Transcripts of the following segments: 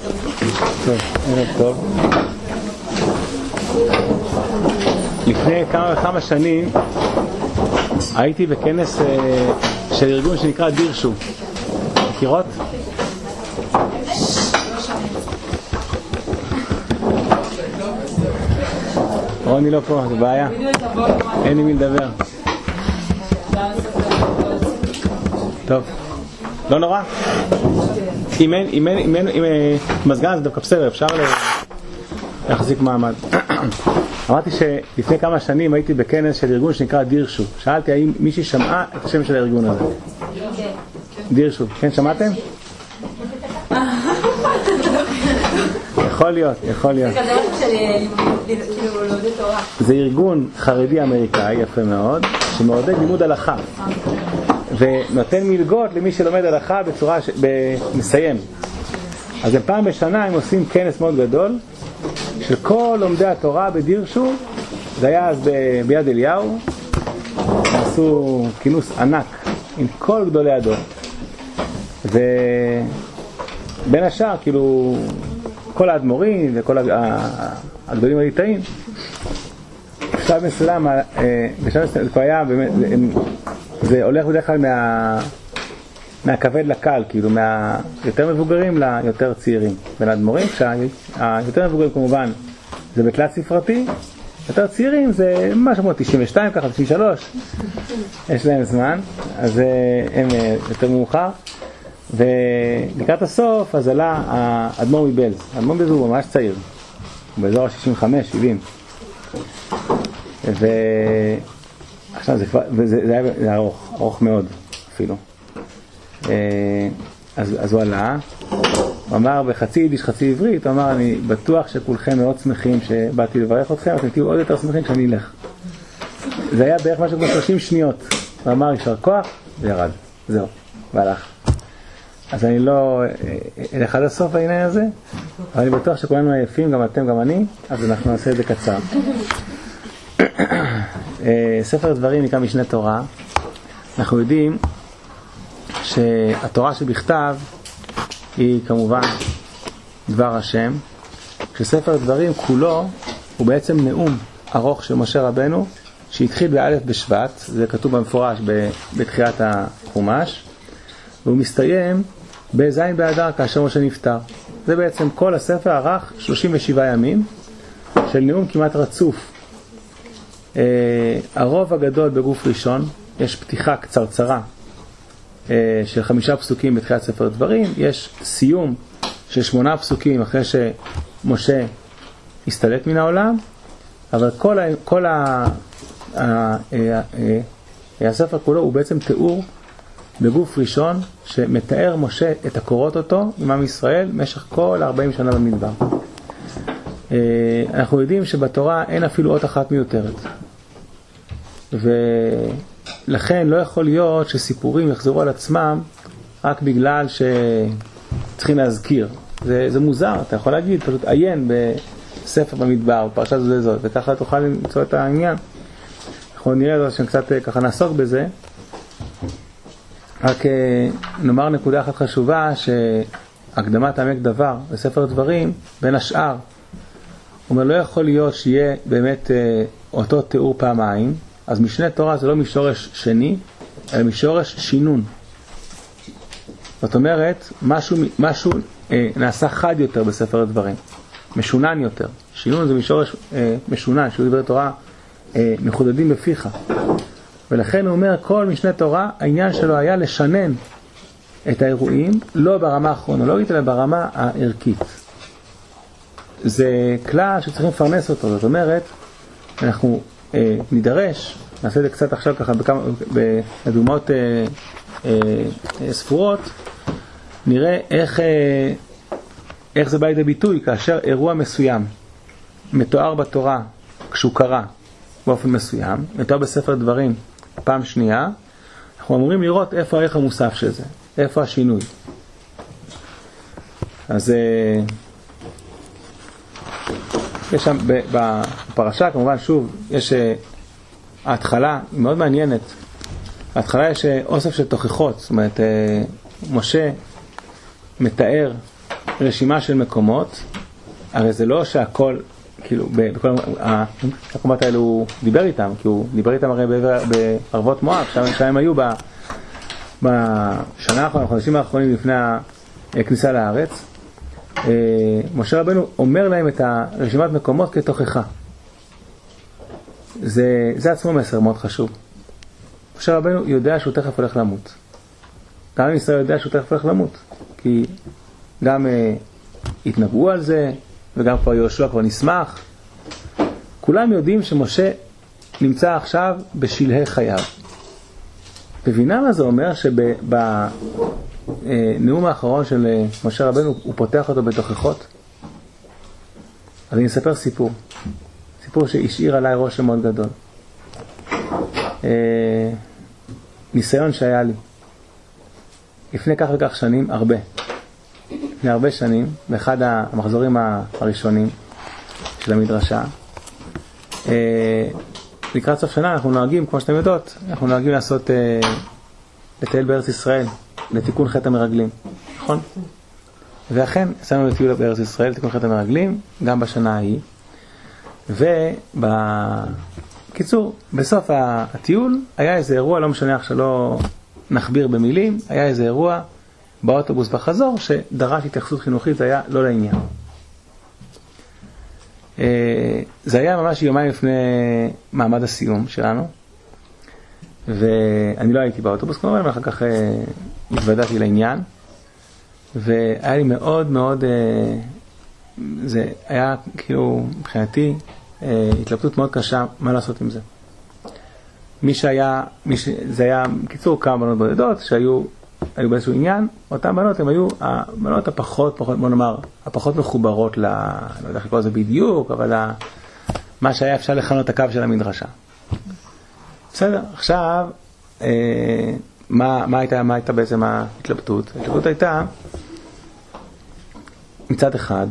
טוב, ערב טוב. לפני כמה שנים הייתי בכנס של ארגון שנקרא דירשו. מכירות? רוני לא פה, זה בעיה. אין עם מי לדבר. טוב, לא נורא. אם מזגן זה דווקא בסדר, אפשר להחזיק מעמד. אמרתי שלפני כמה שנים הייתי בכנס של ארגון שנקרא דירשו. שאלתי האם מישהי שמעה את השם של הארגון הזה. דירשו, כן, שמעתם? יכול להיות. זה ארגון חרדי אמריקאי יפה מאוד, שמעודד לימוד הלכה ונותן מלגות למי שלומד הלכה בצורה מסיים. אז פעם בשנה הם עושים כנס מאוד גדול של כל לומדי התורה בדירשו. זה היה אז ביד אליהו, עשו כינוס ענק עם כל גדולי הדור, ובין השאר כאילו כל האדמו"רים וכל הגדולים הליטאים. בשלב מסוים זה כבר היה באמת, זה הולך בדרך כלל מהכבד לקל, כאילו מהיותר מבוגרים ליותר צעירים. בין האדמו"רים, כשהיותר מבוגרים כמובן זה בתלת ספרתי, יותר צעירים זה משהו כמו 92 ככה, 93, יש להם זמן, אז הם יותר מאוחר. ולקראת הסוף אז עלה האדמו"ר מבלז. האדמו"ר מבלז הוא ממש צעיר, הוא באזור ה-65-70, ועכשיו זה היה ארוך מאוד אפילו. אז הוא עלה, הוא אמר בחצי יידיש חצי עברית, הוא אמר אני בטוח שכולכם מאוד שמחים שבאתי לברך אתכם, אתם תהיו עוד יותר שמחים כשאני אלך. זה היה בערך משהו כמו 30 שניות. הוא אמר יישר כוח וירד, זהו, והלך. אז אני לא אלך עד הסוף בעניין הזה, אבל אני בטוח שכולנו עייפים, גם אתם גם אני, אז אנחנו נעשה את זה קצר. ספר דברים נקרא משנה תורה. אנחנו יודעים שהתורה שבכתב היא כמובן דבר השם, כשספר דברים כולו הוא בעצם נאום ארוך של משה רבנו שהתחיל באלף בשבט, זה כתוב במפורש בתחילת החומש, והוא מסתיים בזין באדר כאשר משה נפטר. זה בעצם כל הספר ערך 37 ימים של נאום כמעט רצוף. הרוב הגדול בגוף ראשון, יש פתיחה קצרצרה של 5 פסוקים בתחילת ספר דברים, יש סיום של 8 פסוקים אחרי שמשה הסתלק מן העולם, אבל כל הספר כולו הוא בעצם תיאור בגוף ראשון שמתאר משה את הקורות אותו עם עם ישראל במשך כל 40 שנה במדבר. אנחנו יודעים שבתורה אין אפילו אות אחת מיותרת, ולכן לא יכול להיות שסיפורים יחזרו על עצמם רק בגלל שצריכים להזכיר. זה מוזר, אתה יכול להגיד פשוט עיין בספר במדבר, פרשת זאת, וככה תוכל למצוא את העניין. אנחנו נראה שקצת ככה נעסוק בזה. רק נאמר נקודה אחת חשובה, שהקדמת עמק דבר בספר דברים בין השאר, הוא אומר לא יכול להיות שיהיה באמת אותו תיאור פעמיים. אז משנה תורה זה לא משורש שני, אלא משורש שינון. זאת אומרת, משהו נעשה חד יותר בספר הדברים, משונן יותר. שינון זה משורש משונן, שהוא דבר תורה מחודדים בפיך. ולכן הוא אומר, כל משנה תורה, העניין שלו היה לשנן את האירועים, לא ברמה הכרונולוגית, אלא ברמה הערכית. זה כלל שצריכים לפרנס אותו. זאת אומרת, אנחנו נידרש, נעשה את זה קצת עכשיו ככה בדוגמאות ספורות, נראה איך זה בא לידי ביטוי כאשר אירוע מסוים מתואר בתורה כשהוא קרה באופן מסוים, מתואר בספר דברים פעם שנייה, אנחנו אמורים לראות איפה הערך המוסף של זה, איפה השינוי. אז יש שם בפרשה כמובן שוב יש ההתחלה היא מאוד מעניינת. בהתחלה יש אוסף של תוכחות, זאת אומרת משה מתאר רשימה של מקומות, הרי זה לא שהכל, כאילו, בכל המקומות האלו הוא דיבר איתם, כי הוא דיבר איתם הרי בערבות מואב, שם היו בשנה האחרונה, בחודשים האחרונים לפני הכניסה לארץ. משה רבנו אומר להם את הרשימת מקומות כתוכחה. זה עצמו מסר מאוד חשוב. משה רבנו יודע שהוא תכף הולך למות. גם עם ישראל יודע שהוא תכף הולך למות. כי גם התנבאו על זה, וגם כבר יהושע כבר נשמח. כולם יודעים שמשה נמצא עכשיו בשלהי חייו. מבינה מה זה אומר שבנאום האחרון של משה רבנו הוא פותח אותו בתוכחות? אז אני אספר סיפור. סיפור שהשאיר עליי רושם מאוד גדול. ניסיון שהיה לי. לפני כך וכך שנים, לפני הרבה שנים, באחד המחזורים הראשונים של המדרשה, לקראת סוף שנה אנחנו נוהגים, כמו שאתם יודעות, אנחנו נוהגים לעשות, לטייל בארץ ישראל, לתיקון חטא המרגלים, נכון? ואכן, עשינו לטיול בארץ ישראל, לתיקון חטא המרגלים, גם בשנה ההיא, ובקיצור, בסוף הטיול, היה איזה אירוע, לא משנה איך שלא נחביר במילים, היה איזה אירוע באוטובוס בחזור, שדרש התייחסות חינוכית, זה היה לא לעניין. זה היה ממש יומיים לפני מעמד הסיום שלנו, ואני לא הייתי באוטובוס כמובן, ואחר כך התוודעתי לעניין, והיה לי מאוד מאוד, זה היה כאילו מבחינתי התלבטות מאוד קשה מה לעשות עם זה. זה היה קיצור כמה בנות בודדות שהיו באיזשהו עניין, אותן בנות הן היו הבנות הפחות, בוא נאמר, הפחות מחוברות לא יודע איך לקרוא לזה בדיוק, אבל מה שהיה אפשר לכנות הקו של המדרשה. בסדר, עכשיו, מה הייתה בעצם ההתלבטות? ההתלבטות הייתה, מצד אחד,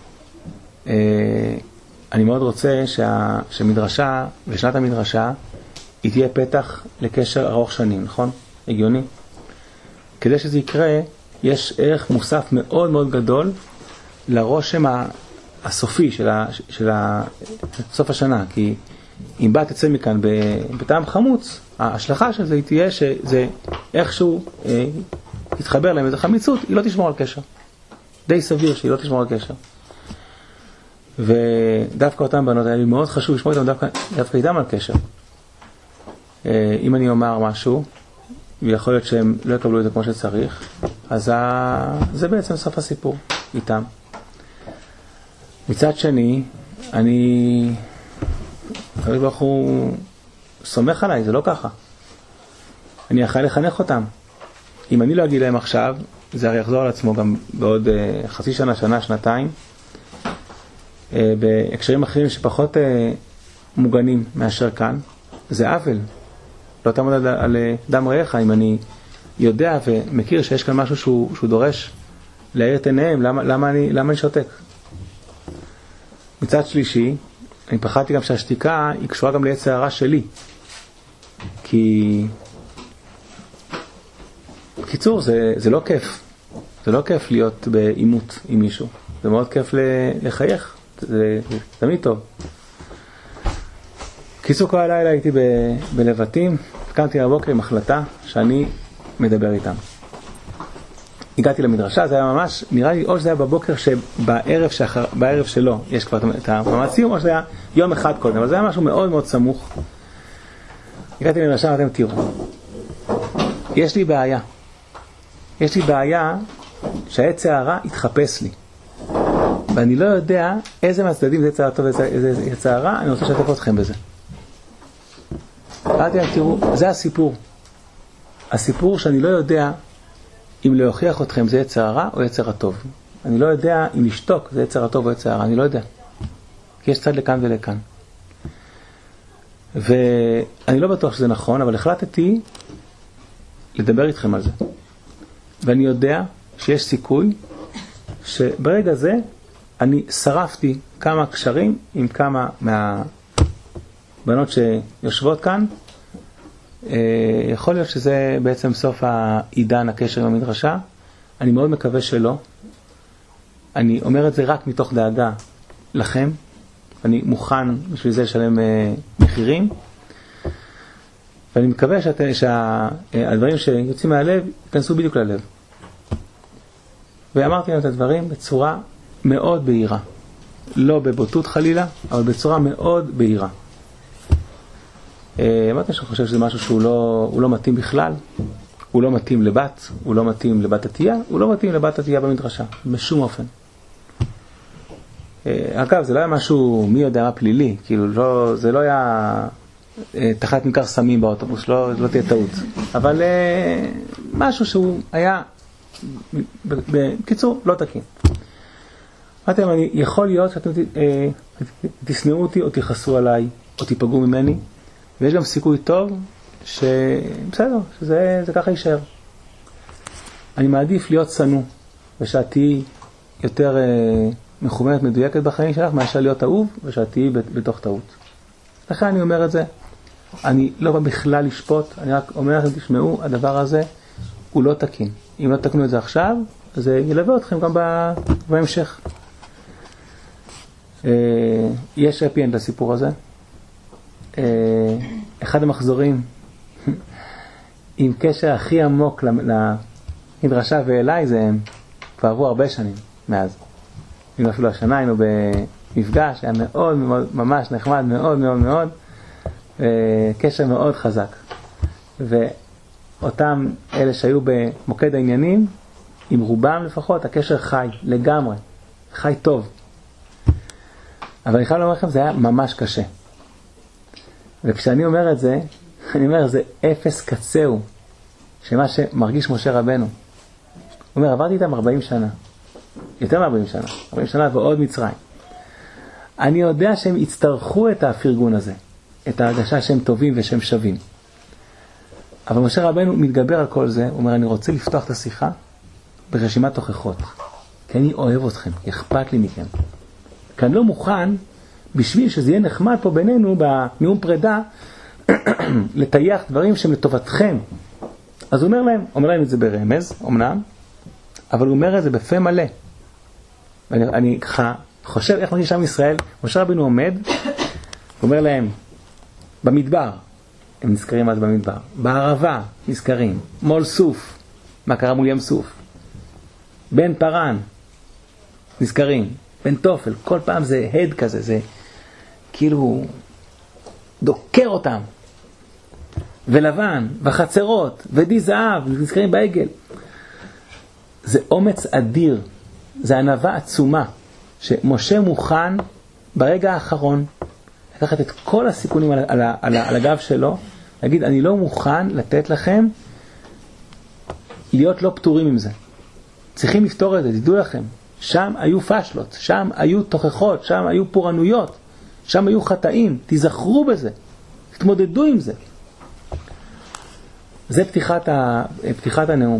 אני מאוד רוצה שמדרשה, ושנת המדרשה, היא תהיה פתח לקשר ארוך שנים, נכון? הגיוני? כדי שזה יקרה, יש ערך מוסף מאוד מאוד גדול לרושם הסופי של סוף השנה, כי אם בא תצא מכאן בטעם חמוץ, ההשלכה של זה תהיה שזה איכשהו יתחבר להם איזה חמיצות, היא לא תשמור על קשר. די סביר שהיא לא תשמור על קשר. ודווקא אותם בנות היה לי מאוד חשוב לשמור איתם דווקא איתם על קשר. אם אני אומר משהו, ויכול להיות שהם לא יקבלו את זה כמו שצריך, אז זה בעצם סוף הסיפור איתם. מצד שני, אני סומך עליי, זה לא ככה. אני אחראי לחנך אותם. אם אני לא אגיד להם עכשיו, זה הרי יחזור על עצמו גם בעוד חצי שנה, שנה, שנתיים, בהקשרים אחרים שפחות מוגנים מאשר כאן, זה עוול. לא תעמוד על דם רעך. אם אני יודע ומכיר שיש כאן משהו שהוא דורש להאיר את עיניהם, למה אני שותק? מצד שלישי, אני פחדתי גם שהשתיקה היא קשורה גם ליצר הרע שלי. כי בקיצור, זה לא כיף. זה לא כיף להיות בעימות עם מישהו. זה מאוד כיף לחייך. זה תמיד טוב. קיצור, כל הלילה הייתי בלבטים, קמתי לבוקר עם החלטה שאני מדבר איתם. הגעתי למדרשה, זה היה ממש, נראה לי, או שזה היה בבוקר בערב שלו, יש כבר את המעמד סיום, או שזה היה יום אחד קודם, אבל זה היה משהו מאוד מאוד סמוך. הגעתי למדרשה, ואתם תראו. יש לי בעיה שהעץ הרע יתחפש לי. ואני לא יודע איזה מהצדדים זה יצא טוב ואיזה יצא רע, אני רוצה לשתף אתכם בזה. אמרתי להם, תראו, זה הסיפור. הסיפור שאני לא יודע אם להוכיח אתכם זה יצא רע או יצא הטוב. אני לא יודע אם לשתוק זה יצא הטוב או יצא הרע, אני לא יודע. כי יש צד לכאן ולכאן. ואני לא בטוח שזה נכון, אבל החלטתי לדבר איתכם על זה. ואני יודע שיש סיכוי שברגע זה אני שרפתי כמה קשרים עם כמה מהבנות שיושבות כאן. יכול להיות שזה בעצם סוף העידן הקשר עם המדרשה. אני מאוד מקווה שלא. אני אומר את זה רק מתוך דאגה לכם, אני מוכן בשביל זה לשלם מחירים, ואני מקווה שהדברים שיוצאים מהלב ייכנסו בדיוק ללב. ואמרתי להם את הדברים בצורה מאוד בהירה. לא בבוטות חלילה, אבל בצורה מאוד בהירה. אמרתי שאני חושב שזה משהו שהוא לא מתאים בכלל. הוא לא מתאים לבת, הוא לא מתאים לבת עתייה, הוא לא מתאים לבת עתייה במדרשה, בשום אופן. אגב, זה לא היה משהו מי יודע מה פלילי, כאילו זה לא היה תחת מקר סמים באוטובוס, לא תהיה טעות. אבל משהו שהוא היה, בקיצור, לא תקין. אמרתי להם, יכול להיות שאתם תשנאו אותי או תכעסו עליי או תיפגעו ממני, ויש גם סיכוי טוב שבסדר, שזה ככה יישאר. אני מעדיף להיות צנוע ושאת תהיי יותר מכוונת, מדויקת בחיים שלך, מאשר להיות אהוב ושאת תהיי בתוך טעות. לכן אני אומר את זה. אני לא בא בכלל לשפוט, אני רק אומר לכם, תשמעו, הדבר הזה הוא לא תקין. אם לא תקנו את זה עכשיו, אז זה ילווה אתכם גם בהמשך. יש happy end לסיפור הזה. אחד המחזורים עם קשר הכי עמוק למדרשה ואליי, זה כבר עברו הרבה שנים מאז. אם אפילו השנה היינו במפגש, היה מאוד מאוד, ממש נחמד, מאוד מאוד מאוד, קשר מאוד חזק. ואותם אלה שהיו במוקד העניינים, עם רובם לפחות, הקשר חי לגמרי, חי טוב. אבל אני חייב לומר לכם, זה היה ממש קשה. וכשאני אומר את זה, אני אומר, זה אפס קצהו, שמה שמרגיש משה רבנו. הוא אומר, עברתי איתם 40 שנה. יותר מ-40 שנה. 40 שנה ועוד מצרים. אני יודע שהם יצטרכו את הפרגון הזה. את ההרגשה שהם טובים ושהם שווים. אבל משה רבנו מתגבר על כל זה. הוא אומר, אני רוצה לפתוח את השיחה ברשימת תוכחות. כי אני אוהב אתכם. אכפת לי מכם. כי אני לא מוכן, בשביל שזה יהיה נחמד פה בינינו, בנאום פרידה, לטייח דברים שהם לטובתכם. אז הוא אומר להם את זה ברמז, אמנם, אבל הוא אומר את זה בפה מלא. אני ככה חושב איך מרגיש עם ישראל, משה רבנו עומד, הוא אומר להם, במדבר, הם נזכרים אז במדבר, בערבה נזכרים, מול סוף, מה קרה מול ים סוף, בן פרן, נזכרים, בן תופל, כל פעם זה הד כזה, זה כאילו דוקר אותם, ולבן, וחצרות, ודי זהב, נזכרים בעגל. זה אומץ אדיר, זה ענווה עצומה, שמשה מוכן ברגע האחרון, לקחת את כל הסיכונים על הגב שלו, להגיד, אני לא מוכן לתת לכם להיות לא פטורים עם זה. צריכים לפתור את זה, תדעו לכם. שם היו פשלות, שם היו תוכחות, שם היו פורענויות, שם היו חטאים, תזכרו בזה, תתמודדו עם זה. זה פתיחת הנאום.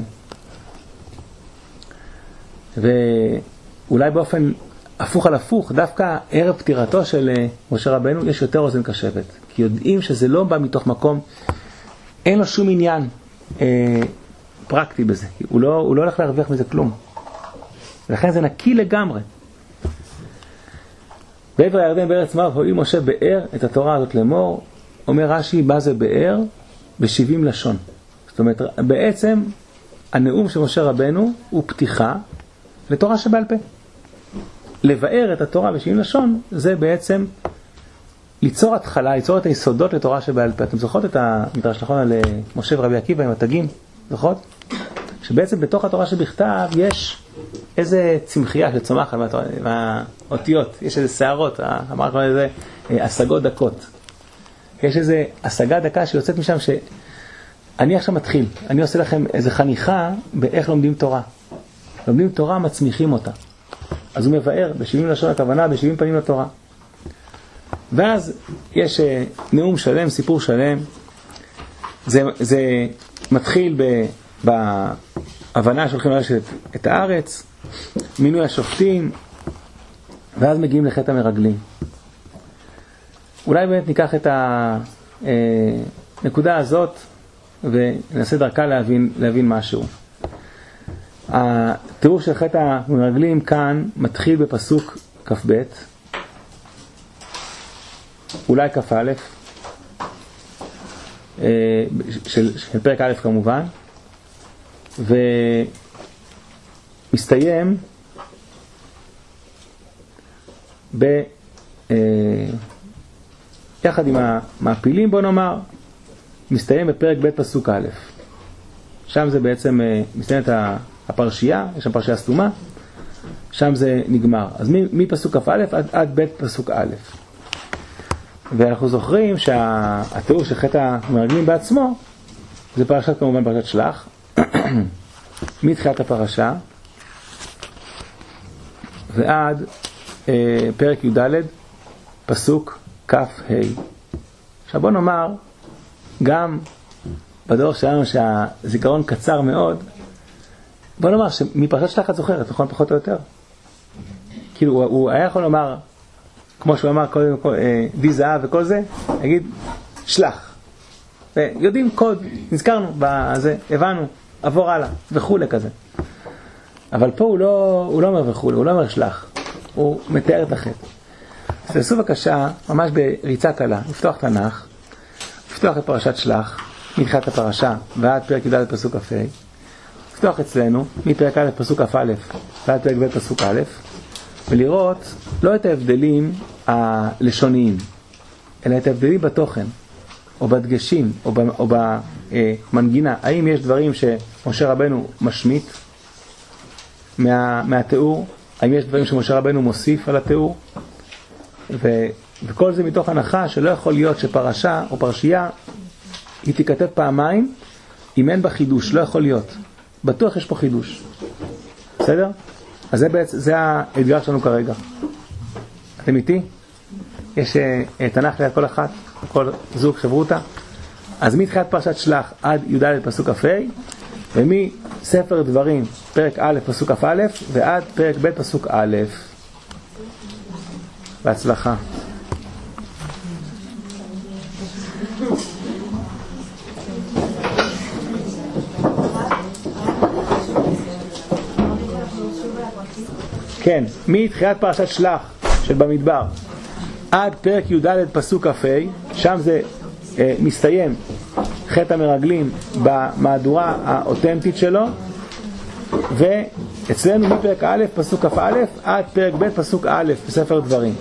ואולי באופן הפוך על הפוך, דווקא ערב פטירתו של משה רבנו יש יותר אוזן קשבת. כי יודעים שזה לא בא מתוך מקום, אין לו שום עניין פרקטי בזה. הוא לא הולך להרוויח מזה כלום. ולכן זה נקי לגמרי. בעבר הירדן בארץ מואב הואיל משה באר את התורה הזאת לאמור, אומר רש"י, מה זה באר? ב70 לשון. זאת אומרת, בעצם הנאום של משה רבנו הוא פתיחה לתורה שבעל פה. לבאר את התורה ב70 לשון, זה בעצם ליצור התחלה, ליצור את היסודות לתורה שבעל פה. אתם זוכרות את המדרש נכון על משה ורבי עקיבא עם התגים? זוכרות? שבעצם בתוך התורה שבכתב יש איזה צמחייה שצומחת מהאותיות, יש איזה שערות, אמר כבר איזה השגות דקות. יש איזה השגה דקה שיוצאת משם שאני עכשיו מתחיל, אני עושה לכם איזה חניכה באיך לומדים תורה. לומדים תורה, מצמיחים אותה. אז הוא מבאר ב70 לשון הכוונה, ב70 פנים לתורה. ואז יש נאום שלם, סיפור שלם. זה מתחיל בהבנה שהולכים לרשת את הארץ, מינוי השופטים, ואז מגיעים לחטא המרגלים. אולי באמת ניקח את הנקודה הזאת וננסה דרכה להבין משהו. התיאור של חטא המרגלים כאן מתחיל בפסוק כ"ב, אולי כ"א, של פרק א' כמובן, ומסתיים יחד עם המעפילים, בוא נאמר, מסתיים בפרק ב' פסוק א'. שם זה בעצם מסתיימת הפרשייה, יש שם פרשייה סתומה, שם זה נגמר. אז מפסוק כ"א עד ב' פסוק א'. ואנחנו זוכרים שהתיאור של חטא המרגלים בעצמו, זה פרשת כמובן פרשת שלח, מתחילת הפרשה, ועד פרק י"ד, פסוק כ"ה. עכשיו בוא נאמר, גם בדור שלנו שהזיכרון קצר מאוד, בוא נאמר שמפרשת שלח את זוכרת, נכון? פחות או יותר. כאילו הוא היה יכול לומר, כמו שהוא אמר קודם כל, די זהב וכל זה, נגיד שלח. יודעים קוד, נזכרנו בזה, הבנו, עבור הלאה, וכולי כזה. אבל פה הוא לא אומר וכולי, הוא לא אומר שלח. הוא מתאר את החטא. אז תעשו בבקשה, ממש בריצה קלה, לפתוח תנ"ך, לפתוח את פרשת שלח, מתחילת הפרשה ועד פרק י"ד פסוק כ"ה, לפתוח אצלנו מפרק א' פסוק כ"א ועד פרק ב' פסוק א', ולראות לא את ההבדלים הלשוניים, אלא את ההבדלים בתוכן, או בדגשים, או במנגינה. האם יש דברים שמשה רבנו משמיט מהתיאור? האם יש דברים שמשה רבנו מוסיף על התיאור? וכל זה מתוך הנחה שלא יכול להיות שפרשה או פרשייה היא תיכתב פעמיים אם אין בה חידוש. לא יכול להיות. בטוח יש פה חידוש. בסדר? אז זה האתגר שלנו כרגע. אתם איתי? יש תנ"ך ליד כל אחת, כל זוג חברותה. אז מתחילת פרשת שלח עד י"ד פסוק כ"ה, ומספר דברים פרק א' פסוק כ"א ועד פרק ב' פסוק א'. בהצלחה. כן, מתחילת פרשת שלח של במדבר עד פרק י"ד פסוק כ"ה, שם זה מסתיים חטא המרגלים במהדורה האותנטית שלו, ואצלנו מפרק א' פסוק כ"א עד פרק ב' פסוק א' בספר דברים.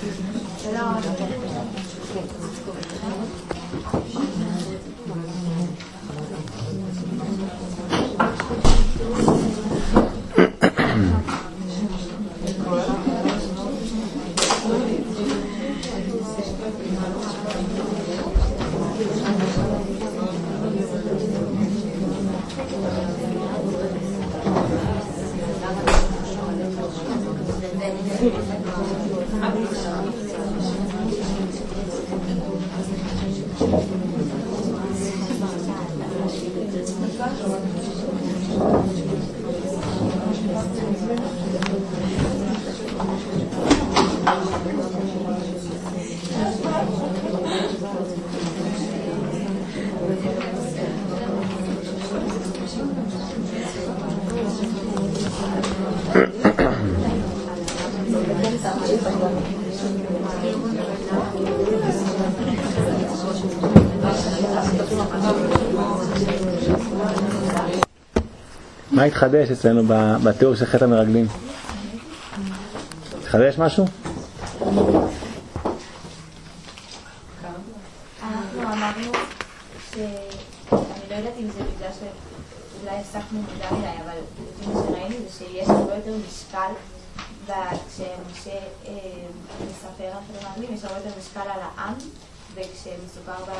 מה התחדש אצלנו בתיאור של חטא המרגלים? התחדש משהו? אנחנו אמרנו שאני לא יודעת אם זה בגלל שאולי הפסקנו מודע מדי, אבל לפי מה שראינו זה שיש הרבה יותר משקל כשמשה מספר על חטא המרגלים, יש הרבה יותר משקל על העם, וכשמסופר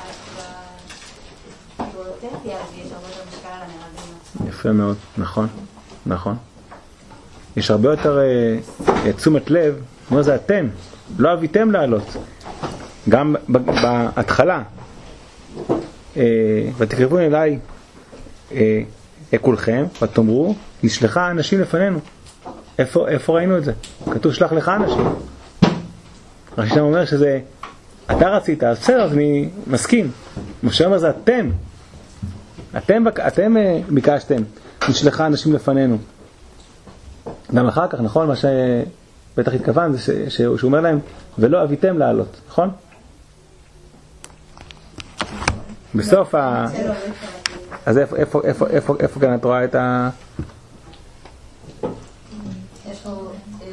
באותנטי, אז יש הרבה יותר משקל על המרגלים. יפה מאוד, נכון, נכון. יש הרבה יותר תשומת לב, כמו זה אתם, לא אביתם לעלות. גם בהתחלה, ותקרבו אליי כולכם, ותאמרו, נשלחה אנשים לפנינו. איפה ראינו את זה? כתוב שלח לך אנשים. רש"י שם אומר שזה, אתה רצית, אז בסדר, אז אני מסכים. משה אומר זה אתם ביקשתם, נשלחה אנשים לפנינו. גם אחר כך, נכון, מה שבטח התכוון, זה שהוא אומר להם, ולא אביתם לעלות, נכון? בסוף אז איפה כאן את רואה את ה... יש פה...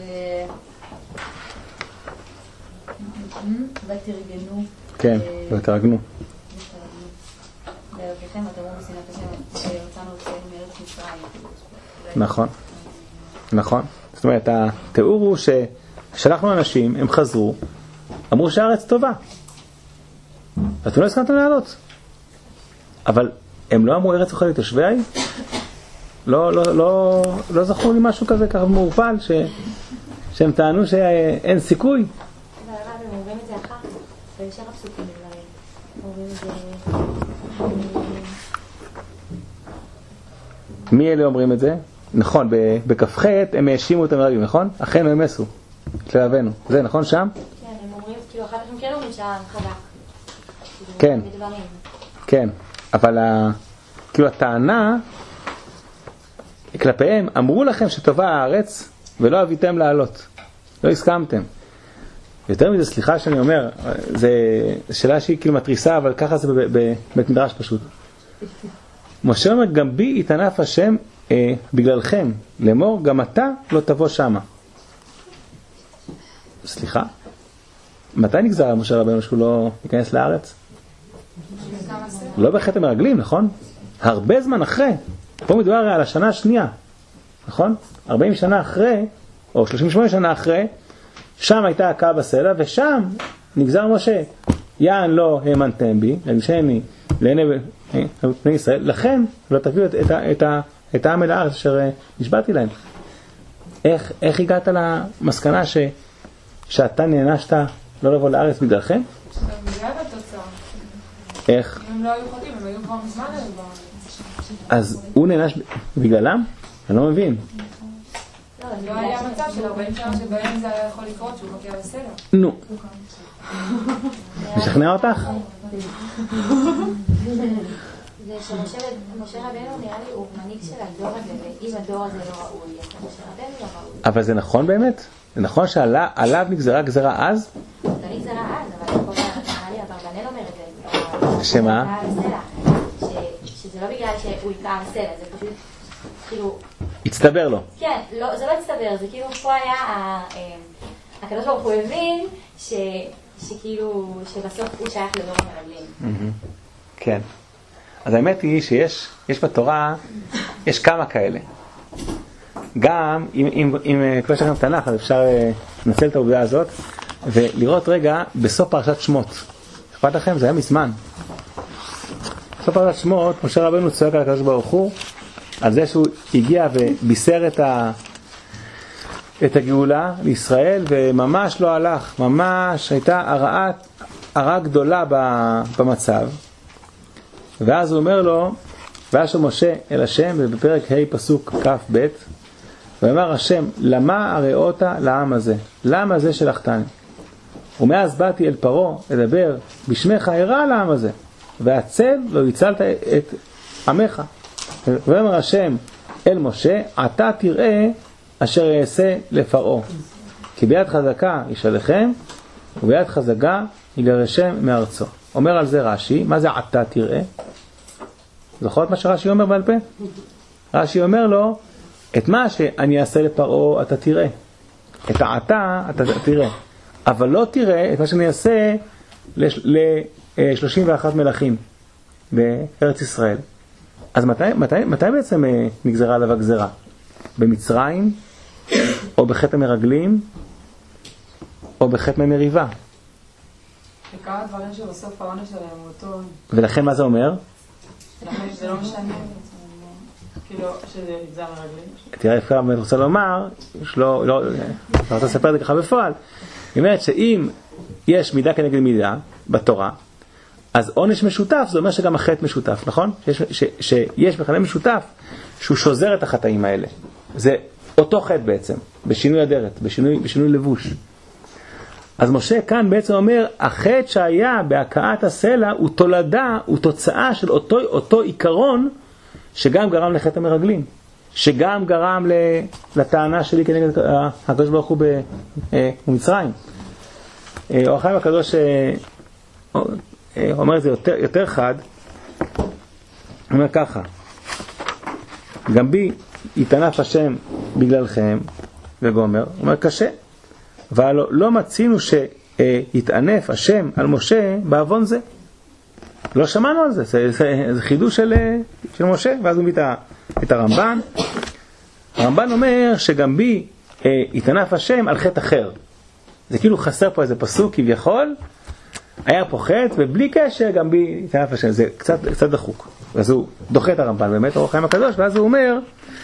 ותרגנו. כן, ותרגנו. ואלוקיכם ותראו בשנאת השם שיוצאנו אתכם מארץ מצרים. נכון, נכון. זאת אומרת, התיאור הוא ששלחנו אנשים, הם חזרו, אמרו שהארץ טובה. ואתם לא הסכמתם לעלות. אבל הם לא אמרו ארץ אוכלת יושביה? לא זכור לי משהו כזה ככה מעורפל, שהם טענו שאין סיכוי. אבל הרב, הם אומרים את זה אחר כך, בהמשך הפסוקים דברים. אומרים את זה... מי אלה אומרים את זה? נכון, בכ"ח הם האשימו את המרגלים, נכון? אכן הם עשו, שלהבנו. זה נכון שם? כן, הם אומרים, כאילו אחר כך הם כן אומרים שעה חזק. כן. כן, אבל כאילו הטענה כלפיהם, אמרו לכם שטובה הארץ ולא אביתם לעלות. לא הסכמתם. יותר מזה, סליחה שאני אומר, זה שאלה שהיא כאילו מטריסה, אבל ככה זה בבית מדרש פשוט. משה אומר, גם בי יתענף השם בגללכם, לאמור, גם אתה לא תבוא שמה. סליחה? מתי נגזר על משה רבנו שהוא לא ייכנס לארץ? לא בחטא המרגלים, נכון? הרבה זמן אחרי. פה מדובר על השנה השנייה, נכון? 40 שנה אחרי, או 38 שנה אחרי, שם הייתה הקעה בסלע, ושם נגזר משה. יען לא האמנתם בי, להגשני לעיני בני ישראל, לכן לא תביאו את העם אל הארץ אשר נשבעתי להם. איך הגעת למסקנה שאתה נענשת לא לבוא לארץ בגללכם? בגלל התוצאה. איך? אם הם לא היו חוטאים, הם היו כבר מזמן כבר. אז הוא נענש בגללם? אני לא מבין. לא היה מצב של 40 שנה שבהם זה היה יכול לקרות שהוא חוטא בסלע. נו. משכנע אותך? זה שמשה רבנו נראה לי הוא מנהיג של הדור הזה, ואם הדור הזה לא ראוי, אז משה רבנו לא ראוי. אבל זה נכון באמת? זה נכון שעליו נגזרה גזרה אז? לא נגזרה אז, אבל פה נראה לי אברבנאל אומר את זה. שמה? שזה לא בגלל שהוא יקע בסלע, זה פשוט כאילו... הצטבר לו. כן, זה לא הצטבר, זה כאילו פה היה... הקדוש ברוך הוא הבין שכאילו, שבסוף הוא שייך לדור המרגלים. כן. אז האמת היא שיש בתורה, יש כמה כאלה. גם, אם כבר יש לכם תנ"ך, אז אפשר לנצל את העובדה הזאת, ולראות רגע בסוף פרשת שמות. אכפת לכם? זה היה מזמן. בסוף פרשת שמות, משה רבנו צועק על הקדוש ברוך הוא, על זה שהוא הגיע ובישר את הגאולה לישראל, וממש לא הלך. ממש הייתה הרעה גדולה במצב. ואז הוא אומר לו, וישב משה אל השם, ובפרק ה' פסוק כ"ב, ואמר השם, למה הראית לעם הזה? למה זה שלחתני? ומאז באתי אל פרעה לדבר בשמך הרע לעם הזה, והצל לא הצלת את עמך. ואמר השם אל משה, אתה תראה אשר יעשה לפרעה, כי ביד חזקה ישלחם, וביד חזקה יגרשם מארצו. אומר על זה רש"י, מה זה אתה תראה? זוכרות מה שרש"י אומר בעל פה? רש"י אומר לו, את מה שאני אעשה לפרעה אתה תראה. את העתה אתה תראה. אבל לא תראה את מה שאני אעשה ל-31 מלכים בארץ ישראל. אז מתי בעצם נגזרה עליו הגזרה? במצרים? או בחטא המרגלים? או בחטא ממריבה? וכמה דברים שבסוף העונש שלהם הוא אותו... ולכן מה זה אומר? לכן זה לא משנה. כאילו, שזה נגזר מרגלים. תראה, איפה אני רוצה לומר, לא רוצה לספר את זה ככה בפועל. היא אומרת שאם יש מידה כנגד מידה בתורה, אז עונש משותף, זה אומר שגם החטא משותף, נכון? שיש מכנה משותף שהוא שוזר את החטאים האלה. זה אותו חטא בעצם, בשינוי אדרת, בשינוי לבוש. אז משה כאן בעצם אומר, החטא שהיה בהכאת הסלע הוא תולדה, הוא תוצאה של אותו עיקרון שגם גרם לחטא המרגלים. שגם גרם לטענה שלי כנגד הקדוש ברוך הוא במצרים. אור החיים הקדוש אומר את זה יותר חד, הוא אומר ככה, גם בי יתענף השם בגללכם, וגומר, הוא אומר קשה, אבל לא מצינו שיתענף השם על משה בעוון זה. לא שמענו על זה, זה חידוש של משה. ואז הוא מביא את הרמב"ן. הרמב"ן אומר שגם בי יתענף השם על חטא אחר. זה כאילו חסר פה איזה פסוק כביכול, היה פה חטא ובלי קשר גם בי יתענף השם. זה קצת דחוק. אז הוא דוחה את הרמב"ן באמת, אור החיים הקדוש, ואז הוא אומר,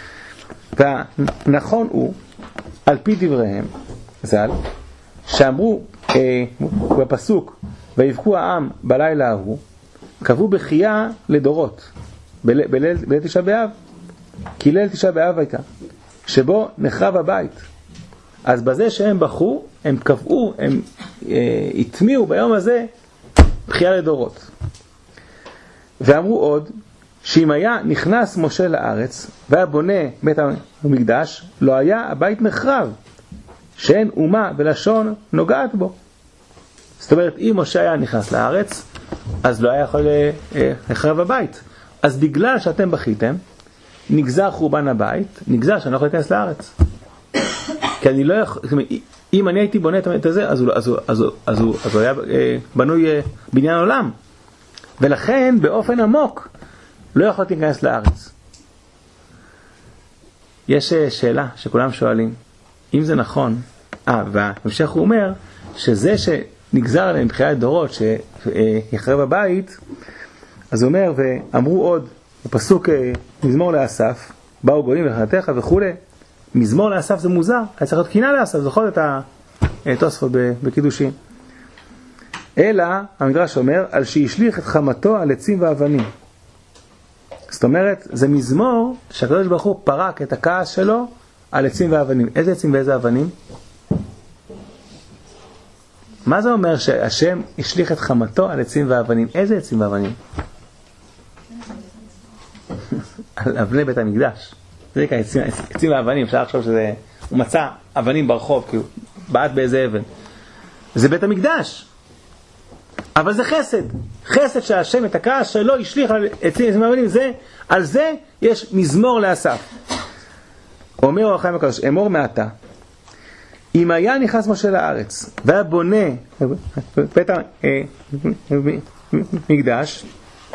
והנכון הוא, על פי דבריהם, ז"ל, שאמרו בפסוק, ויבכו העם בלילה ההוא, קבעו בכייה לדורות, בליל תשעה באב, כי ליל תשעה באב הייתה, שבו נחרב הבית. אז בזה שהם בכו, הם קבעו, הם התמיעו ביום הזה בכייה לדורות. ואמרו עוד, שאם היה נכנס משה לארץ, והיה בונה בית המקדש, לא היה הבית נחרב, שאין אומה ולשון נוגעת בו. זאת אומרת, אם משה היה נכנס לארץ, אז לא היה יכול לחרב הבית. אז בגלל שאתם בכיתם, נגזר חורבן הבית, נגזר שאני לא יכול להיכנס לארץ. כי אני לא יכול, אם אני הייתי בונה את זה, אז הוא היה בנוי בניין עולם. ולכן באופן עמוק לא יכולתי להיכנס לארץ. יש שאלה שכולם שואלים, אם זה נכון, והמשך הוא אומר שזה שנגזר עליהם בחיית דורות שיחרב הבית, אז הוא אומר, ואמרו עוד בפסוק מזמור לאסף, באו גויים וחנתך וכו', מזמור לאסף זה מוזר, היה צריך להיות קינה לאסף, זוכר את התוספות בקידושים. אלא, המדרש אומר, על שישליך את חמתו על עצים ואבנים. זאת אומרת, זה מזמור שהקדוש ברוך הוא פרק את הכעס שלו על עצים ואבנים. איזה עצים ואיזה אבנים? מה זה אומר שהשם השליך את חמתו על עצים ואבנים? איזה עצים ואבנים? על אבני בית המקדש. זה נקרא עצים ואבנים, אפשר לחשוב שזה, הוא מצא אבנים ברחוב, כי הוא בעט באיזה אבן. זה בית המקדש. אבל זה חסד. חסד שהשם את הכעס שלו השליך על עצים ואבנים. על זה יש מזמור לאסף. אומר אור החיים הקדוש, אמור מעתה, אם היה נכנס משה לארץ, והיה בונה בית המקדש,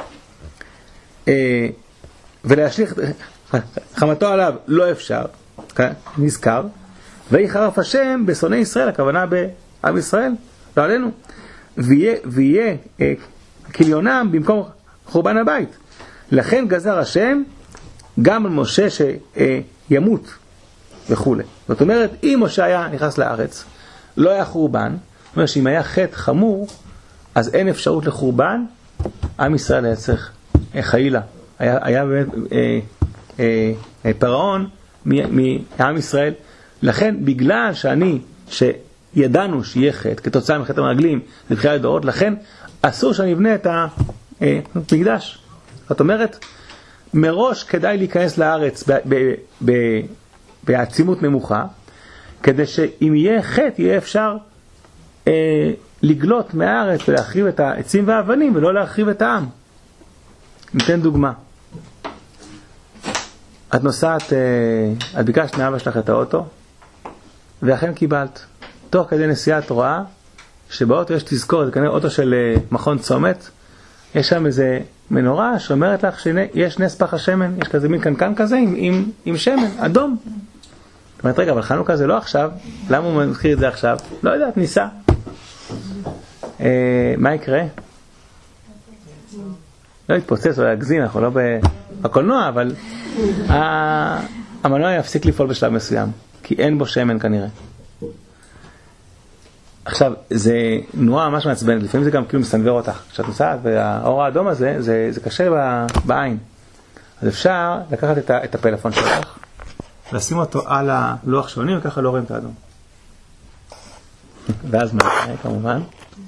ולהשליך חמתו עליו לא אפשר, נזכר, ויחרף השם בשונאי ישראל, הכוונה בעם ישראל, לא עלינו, ויהיה כליונם במקום חורבן הבית. לכן גזר השם גם על משה שימות וכו'. זאת אומרת, אם משה היה נכנס לארץ, לא היה חורבן, זאת אומרת שאם היה חטא חמור, אז אין אפשרות לחורבן, עם ישראל היה צריך חלילה. היה באמת פרעון מעם ישראל. לכן, בגלל שידענו שיהיה חטא, כתוצאה מחטא המרגלים, זה בכלל דורות, לכן אסור שאני אבנה את המקדש. זאת אומרת, מראש כדאי להיכנס לארץ בעצימות נמוכה, כדי שאם יהיה חטא, יהיה אפשר לגלות מהארץ ולהחריב את העצים והאבנים, ולא להחריב את העם. ניתן דוגמה. את נוסעת, את ביקשת מאבא שלך את האוטו, ואכן קיבלת. תוך כדי נסיעה את רואה שבאוטו יש תזכורת, זה כנראה אוטו של מכון צומת, יש שם איזה מנורה שאומרת לך שיש נס פח השמן, יש כזה מין קנקן כזה עם שמן, אדום. זאת אומרת, רגע, אבל חנוכה זה לא עכשיו, למה הוא מזכיר את זה עכשיו? לא יודעת, ניסה. מה יקרה? לא יתפוצץ או להגזין, אנחנו לא בקולנוע, אבל המנוע יפסיק לפעול בשלב מסוים, כי אין בו שמן כנראה. עכשיו, זה נורא ממש מעצבנת, לפעמים זה גם כאילו מסנבר אותך. כשאת נוסעת, והאור האדום הזה, זה קשה בעין. אז אפשר לקחת את הפלאפון שלך, לשים אותו על הלוח שעונים, וככה לא רואים את האדום. ואז מה, כמובן?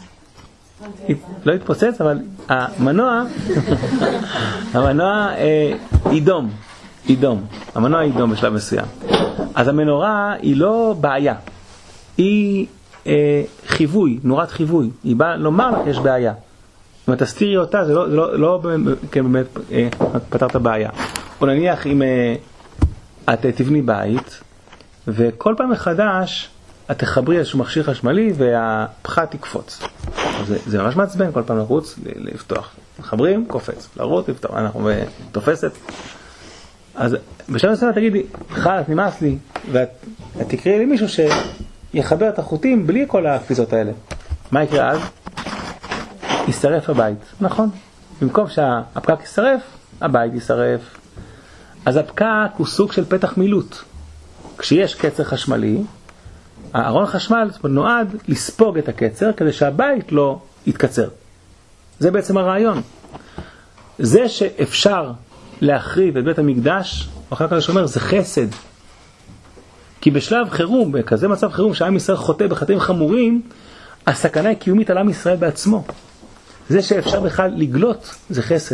לא יתפוצץ, אבל המנוע ידום. אידום, המנוע אידום בשלב מסוים. אז המנורה היא לא בעיה, היא חיווי, נורת חיווי, היא באה לומר לך יש בעיה. אם את תסתירי אותה, זה לא באמת פתרת בעיה. או נניח אם את תבני בית, וכל פעם מחדש את תחברי איזשהו מכשיר חשמלי והפחת יקפוץ. זה ממש מעצבן כל פעם לרוץ, לפתוח. מחברים, קופץ, לרוץ, לפתוח, אנחנו תופסת. אז בשלב מסוים תגידי, חלק, נמאס לי, ואת תקראי לי מישהו שיחבר את החוטים בלי כל הקפיצות האלה. מה יקרה אז? יישרף הבית, נכון? במקום שהפקק יישרף, הבית יישרף. אז הפקק הוא סוג של פתח מילוט. כשיש קצר חשמלי, הארון חשמל נועד לספוג את הקצר כדי שהבית לא יתקצר. זה בעצם הרעיון. זה שאפשר להחריב את בית המקדש, אחר כך שאומר, זה חסד. כי בשלב חירום, בכזה מצב חירום, שהעם ישראל חוטא בחטאים חמורים, הסכנה היא קיומית על עם ישראל בעצמו. זה שאפשר בכלל לגלות, זה חסד.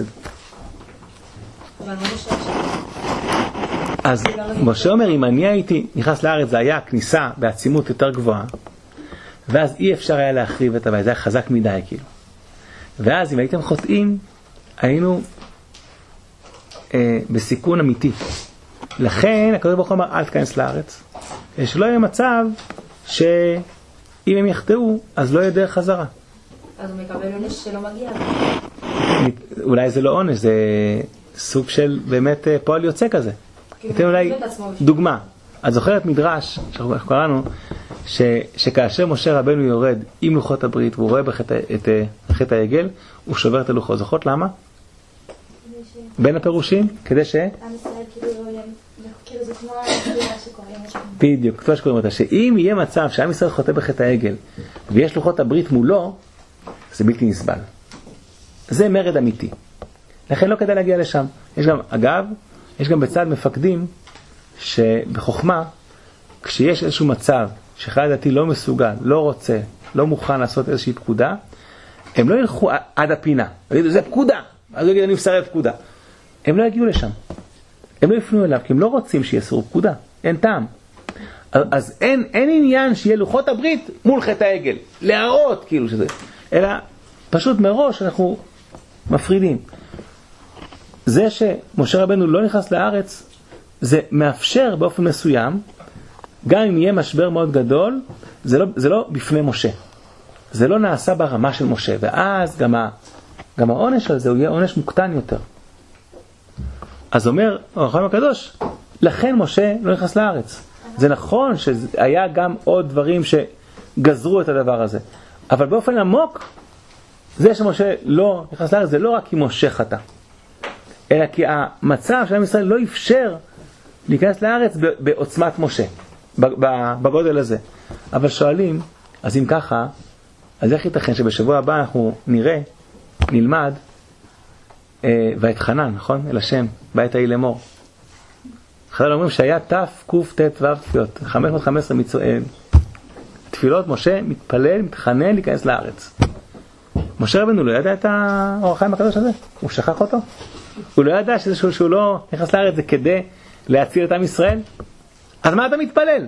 אז משה אומר, אם אני הייתי נכנס לארץ, זה היה כניסה בעצימות יותר גבוהה, ואז אי אפשר היה להחריב את הבית, זה היה חזק מדי כאילו. ואז אם הייתם חוטאים, היינו בסיכון אמיתי. לכן הקדוש ברוך הוא אמר, אל תכנס לארץ. שלא יהיה מצב שאם הם יחטאו, אז לא יהיה דרך חזרה. אז הוא מקבל עונש שלא מגיע. אולי זה לא עונש, זה סוג של באמת פועל יוצא כזה. ניתן אולי דוגמה. את זוכרת מדרש, שאנחנו קראנו, שכאשר משה רבנו יורד עם לוחות הברית, והוא רואה את חטא העגל, הוא שובר את הלוחות. זוכרות למה? בין הפירושים, כדי ש... עם ישראל כאילו זה כמו התפילה שקוראים אותה. בדיוק, התפילה שקוראים אותה. שאם יהיה מצב שעם ישראל חוטא בחטא העגל, ויש לוחות הברית מולו, זה בלתי נסבל. זה מרד אמיתי. לכן לא כדאי להגיע לשם. יש גם, אגב, יש גם בצד מפקדים, שבחוכמה, כשיש איזשהו מצב, שחייל דתי לא מסוגל, לא רוצה, לא מוכן לעשות איזושהי פקודה, הם לא ילכו עד הפינה. יגידו, זה פקודה. אז הוא יגיד, אני מסרב פקודה. הם לא יגיעו לשם. הם לא יפנו אליו, כי הם לא רוצים שיסרו פקודה. אין טעם. אז אין עניין שיהיה לוחות הברית מול חטא העגל. להראות כאילו שזה. אלא פשוט מראש אנחנו מפרידים. זה שמשה רבנו לא נכנס לארץ, זה מאפשר באופן מסוים, גם אם יהיה משבר מאוד גדול, זה לא בפני משה. זה לא נעשה ברמה של משה. ואז גם העונש הזה הוא יהיה עונש מוקטן יותר. אז אומר הרחם הקדוש, לכן משה לא נכנס לארץ. זה נכון שהיה גם עוד דברים שגזרו את הדבר הזה. אבל באופן עמוק, זה שמשה לא נכנס לארץ, זה לא רק כי משה חטא. אלא כי המצב של עם ישראל לא אפשר להיכנס לארץ בעוצמת משה. בגודל הזה. אבל שואלים, אז אם ככה, אז איך ייתכן שבשבוע הבא אנחנו נלמד, ואתחנן, נכון? אל השם, בעת ההיא לאמור. חז"ל אומרים שהיה תק"ט ו' תפילות, 515 תפילות, משה מתפלל, מתחנן להיכנס לארץ. משה רבנו לא ידע את האור החיים הקדוש הזה? הוא שכח אותו? הוא לא ידע שהוא לא נכנס לארץ זה כדי להציל את עם ישראל? אז מה אתה מתפלל?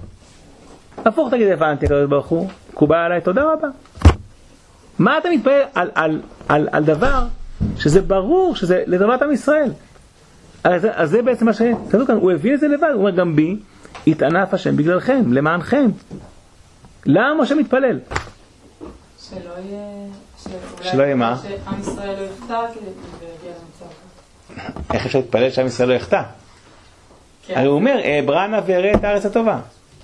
הפוך תגיד, הבנתי הקדוש ברוך הוא, קובל עליי, תודה רבה. מה אתה מתפלל על דבר שזה ברור שזה לטובת עם ישראל? אז זה בעצם מה שכתוב כאן, הוא הביא את זה לבד, הוא אומר גם בי, יתענף השם בגללכם, למענכם. למה משה מתפלל? שלא יהיה מה? שעם ישראל לא יחטא כדי להגיע למצב. איך אפשר להתפלל שעם ישראל לא יחטא? הרי הוא אומר, ברנה ויראה את הארץ הטובה.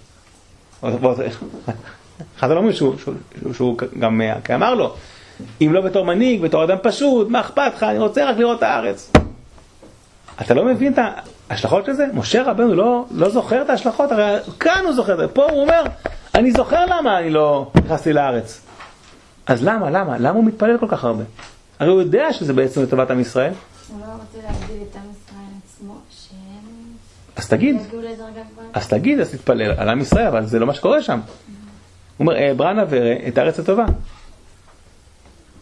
אחד לא אומר שהוא גם אמר לו, אם לא בתור מנהיג, בתור אדם פשוט, מה אכפת לך? אני רוצה רק לראות את הארץ. אתה לא מבין את ההשלכות של זה? משה רבנו לא זוכר את ההשלכות, הרי כאן הוא זוכר, פה הוא אומר, אני זוכר למה אני לא נכנסתי לארץ. אז למה הוא מתפלל כל כך הרבה? הרי הוא יודע שזה בעצם לטובת עם ישראל. הוא לא רוצה להגדיל את עם ישראל עצמו, שהם... אז תגיד, אז תתפלל על עם ישראל, אבל זה לא מה שקורה שם. הוא אומר, ברנה וראה את הארץ הטובה.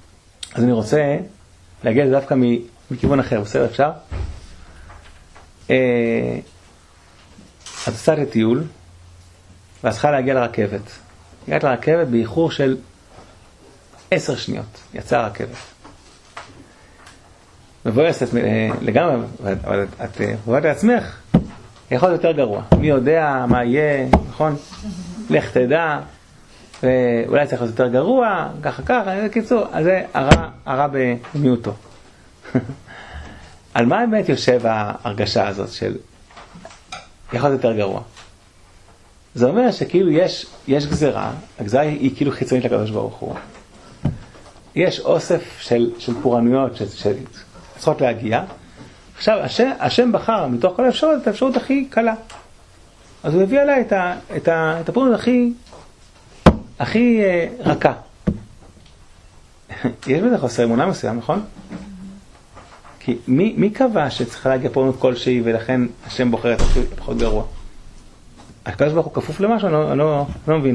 אז אני רוצה להגיע דווקא מכיוון אחר, בסדר, אפשר? את עושה לטיול, ואת צריכה להגיע לרכבת. הגעת לרכבת באיחור של 10 שניות, יצאה הרכבת. מבואסת לגמרי, אבל את רואה לעצמך, יכול להיות יותר גרוע. מי יודע מה יהיה, נכון? לך תדע, ואולי צריך להיות יותר גרוע, ככה, קיצור, אז זה הרע במיעוטו. על מה באמת יושב ההרגשה הזאת של יכול להיות יותר גרוע? זה אומר שכאילו יש גזרה, הגזרה היא כאילו חיצונית לקדוש ברוך הוא. יש אוסף של פורענויות שצריכות להגיע. עכשיו, השם בחר מתוך כל האפשרות, את האפשרות הכי קלה. אז הוא הביא עליי את הפורענות הכי רכה. יש בזה חוסר אמונה מסוים, נכון? כי מי קבע שצריכה להגיע פורענות כלשהי ולכן השם בוחר את הכי פחות גרוע? הקדוש ברוך הוא כפוף למשהו, אני לא מבין.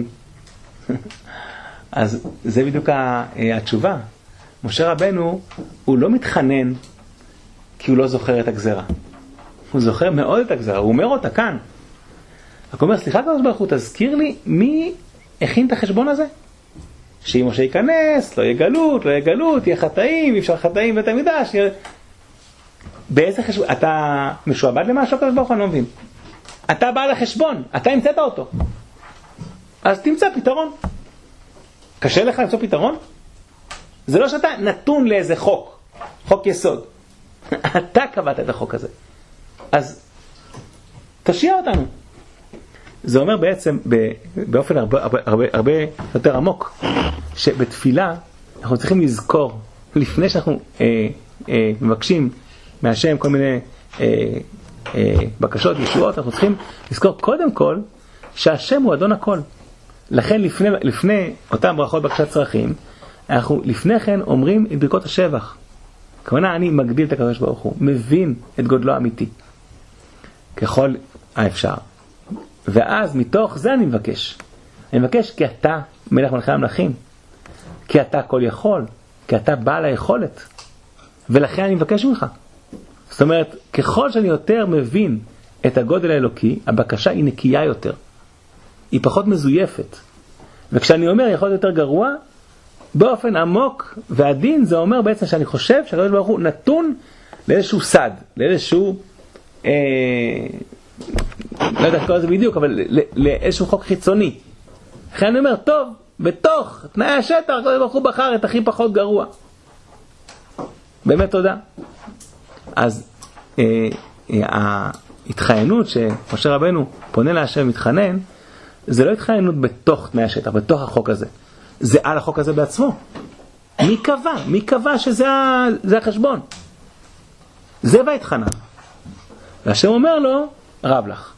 אז זה בדיוק התשובה. משה רבנו, הוא לא מתחנן כי הוא לא זוכר את הגזרה. הוא זוכר מאוד את הגזרה, הוא אומר אותה כאן. רק אומר, סליחה הקדוש ברוך הוא, תזכיר לי מי הכין את החשבון הזה? שאם משה ייכנס, לא יהיה גלות, יהיה חטאים, אי אפשר חטאים בית המקדש. באיזה חשבון? אתה משועבד למשהו הקדוש ברוך הוא? אני לא מבין. אתה בא לחשבון, אתה המצאת אותו. אז תמצא פתרון. קשה לך למצוא פתרון? זה לא שאתה נתון לאיזה חוק יסוד. אתה קבעת את החוק הזה. אז תשיע אותנו. זה אומר בעצם באופן הרבה יותר עמוק, שבתפילה אנחנו צריכים לזכור, לפני שאנחנו מבקשים מהשם כל מיני בקשות, ישועות, אנחנו צריכים לזכור קודם כל שהשם הוא אדון הכל. לכן לפני אותם ברכות בקשת צרכים, אנחנו לפני כן אומרים את ברכות השבח. כמובן אני מגדיל את הקדוש ברוך הוא, מבין את גודלו האמיתי ככל האפשר. ואז מתוך זה אני מבקש כי אתה מלך מלכי המלכים, כי אתה כל יכול, כי אתה בעל היכולת, ולכן אני מבקש ממך. זאת אומרת, ככל שאני יותר מבין את הגודל האלוקי, הבקשה היא נקייה יותר, היא פחות מזויפת. וכשאני אומר יכול להיות יותר גרוע, באופן עמוק ועדין, זה אומר בעצם שאני חושב שהקדוש ברוך הוא נתון לאיזשהו סד, לאיזשהו לא יודע איך קורא לזה בדיוק, אבל לאיזשהו חוק חיצוני. לכן אני אומר, טוב, בתוך תנאי השטח, הקדוש ברוך הוא בחר את הכי פחות גרוע. באמת תודה. אז ההתחיינות שמשה רבנו פונה להשם ומתחנן, זה לא התחיינות בתוך תנאי השטח, בתוך החוק הזה. זה על החוק הזה בעצמו. מי קבע שזה החשבון? זה בהתחנה. והשם אומר לו, רב לך.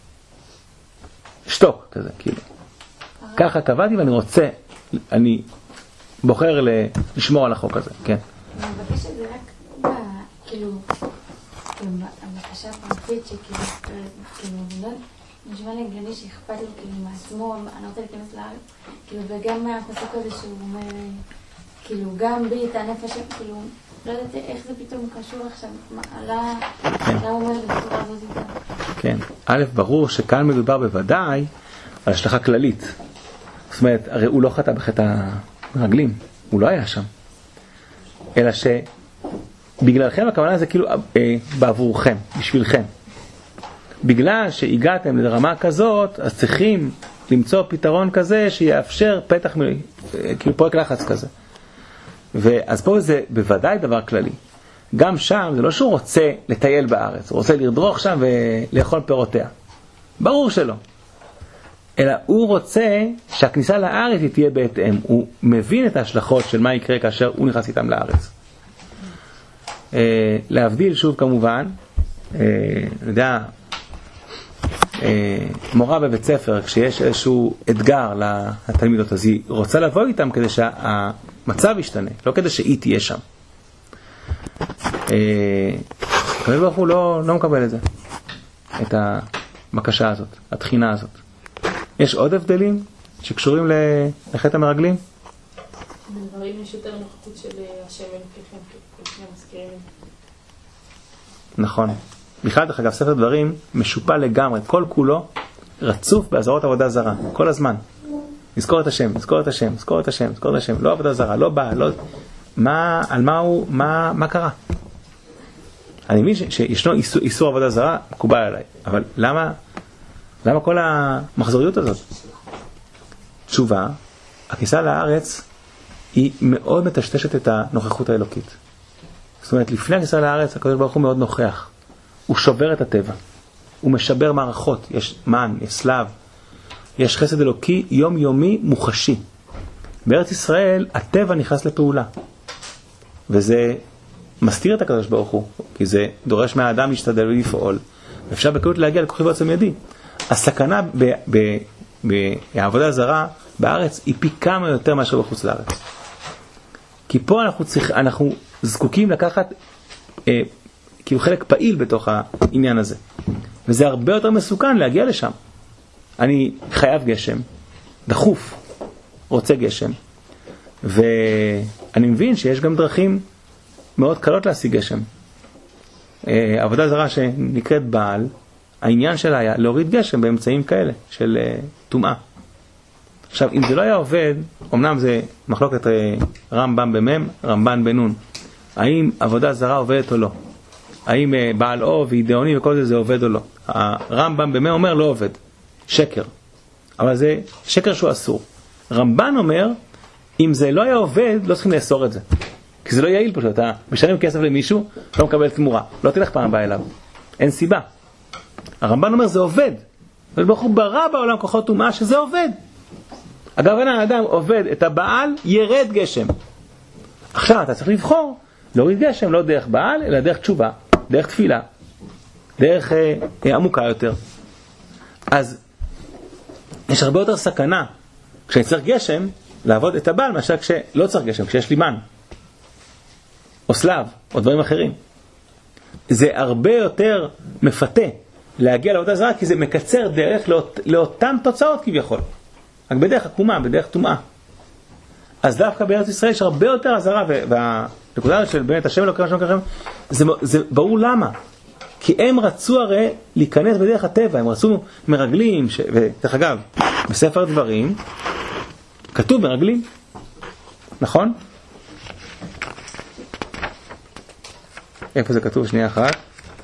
שתוק כזה, כאילו. ככה קבעתי ואני רוצה, אני בוחר לשמור על החוק הזה, כן. אני מבקש את זה רק כאילו, הבקשה הפרטית שכאילו, נשמע לי הגיוני שאכפת לו כאילו מעצמו, אני רוצה להיכנס לארץ, כאילו, וגם מהפסוק הזה שהוא אומר, כאילו, גם בי את הנפש, כאילו, לא יודעת איך זה פתאום קשור עכשיו, למה הוא אומר בצורה הזאת איתה? כן, א', ברור שכאן מדובר בוודאי על השלכה כללית. זאת אומרת, הרי הוא לא חטא בחטא הרגלים, הוא לא היה שם. אלא שבגללכם הכוונה זה כאילו בעבורכם, בשבילכם. בגלל שהגעתם לרמה כזאת, אז צריכים למצוא פתרון כזה שיאפשר פתח, כאילו פרק לחץ כזה. ואז פה זה בוודאי דבר כללי. גם שם זה לא שהוא רוצה לטייל בארץ, הוא רוצה לרדרוך שם ולאכול פירותיה. ברור שלא. אלא הוא רוצה שהכניסה לארץ היא תהיה בהתאם. הוא מבין את ההשלכות של מה יקרה כאשר הוא נכנס איתם לארץ. להבדיל שוב כמובן, אני יודע, מורה בבית ספר, כשיש איזשהו אתגר לתלמידות, אז היא רוצה לבוא איתם כדי שהמצב ישתנה, לא כדי שהיא תהיה שם. הקדוש ברוך הוא לא מקבל את זה, את הבקשה הזאת, התחינה הזאת. יש עוד הבדלים שקשורים לחטא המרגלים? דברים יש יותר נוכחות של השם אלוקיכם, כפי מזכירים. נכון. בכלל, דרך אגב, ספר דברים משופע לגמרי, כל כולו רצוף באזהרות עבודה זרה, כל הזמן. לזכור את השם, לזכור את השם, לזכור את השם, לזכור את השם, לא עבודה זרה, לא בא, לא... על מה הוא, מה קרה? אני מבין שישנו איסור עבודה זרה, מקובל עליי, אבל למה כל המחזוריות הזאת? תשובה, הכניסה לארץ היא מאוד מטשטשת את הנוכחות האלוקית. זאת אומרת, לפני הכניסה לארץ, הקדוש ברוך הוא מאוד נוכח. הוא שובר את הטבע. הוא משבר מערכות. יש מן, יש סלב. יש חסד אלוקי יומיומי מוחשי. בארץ ישראל, הטבע נכנס לפעולה. וזה מסתיר את הקדוש ברוך הוא, כי זה דורש מהאדם להשתדל ולפעול. ואפשר בקלות להגיע לכוחי בעצם ידי. הסכנה בעבודה זרה בארץ היא פי כמה יותר מאשר בחוץ לארץ. כי פה אנחנו זקוקים לקחת כאילו חלק פעיל בתוך העניין הזה. וזה הרבה יותר מסוכן להגיע לשם. אני חייב גשם, דחוף, רוצה גשם. ואני מבין שיש גם דרכים מאוד קלות להשיג גשם. עבודה זרה שנקראת בעל, העניין שלה היה להוריד גשם באמצעים כאלה של טומאה. עכשיו, אם זה לא היה עובד, אמנם זה מחלוקת רמב"ם במם, רמב"ן בנון. האם עבודה זרה עובדת או לא? האם בעל אוב ואידאוני וכל זה עובד או לא? הרמב"ם במם אומר לא עובד. שקר. אבל זה שקר שהוא אסור. רמב"ן אומר, אם זה לא היה עובד, לא צריכים לאסור את זה. כי זה לא יעיל פשוט. אתה משלם כסף למישהו, לא מקבל תמורה. לא תלך פעם הבאה אליו. אין סיבה. הרמב"ן אומר, זה עובד. וברוך הוא ברא בעולם כוחות טומאה שזה עובד. אגב, האדם עובד את הבעל, ירד גשם. עכשיו אתה צריך לבחור, להוריד גשם לא דרך בעל, אלא דרך תשובה, דרך תפילה, דרך עמוקה יותר. אז יש הרבה יותר סכנה כשאני צריך גשם לעבוד את הבעל מאשר כשלא צריך גשם, כשיש לי מן או סלב או דברים אחרים. זה הרבה יותר מפתה להגיע לעבודה זרה, כי זה מקצר דרך לאותן תוצאות כביכול, רק בדרך עקומה, בדרך טומאה. אז דווקא בארץ ישראל יש הרבה יותר עזרה, והנקודה של באמת השם אלוקים השם ככם, זה ברור למה. כי הם רצו הרי להיכנס בדרך הטבע, הם רצו מרגלים, ודרך אגב, בספר דברים, כתוב מרגלים, נכון? איפה זה כתוב? שנייה אחת.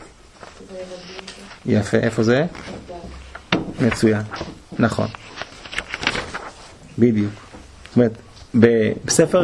יפה, איפה זה? מצוין, נכון. בדיוק. זאת אומרת, בספר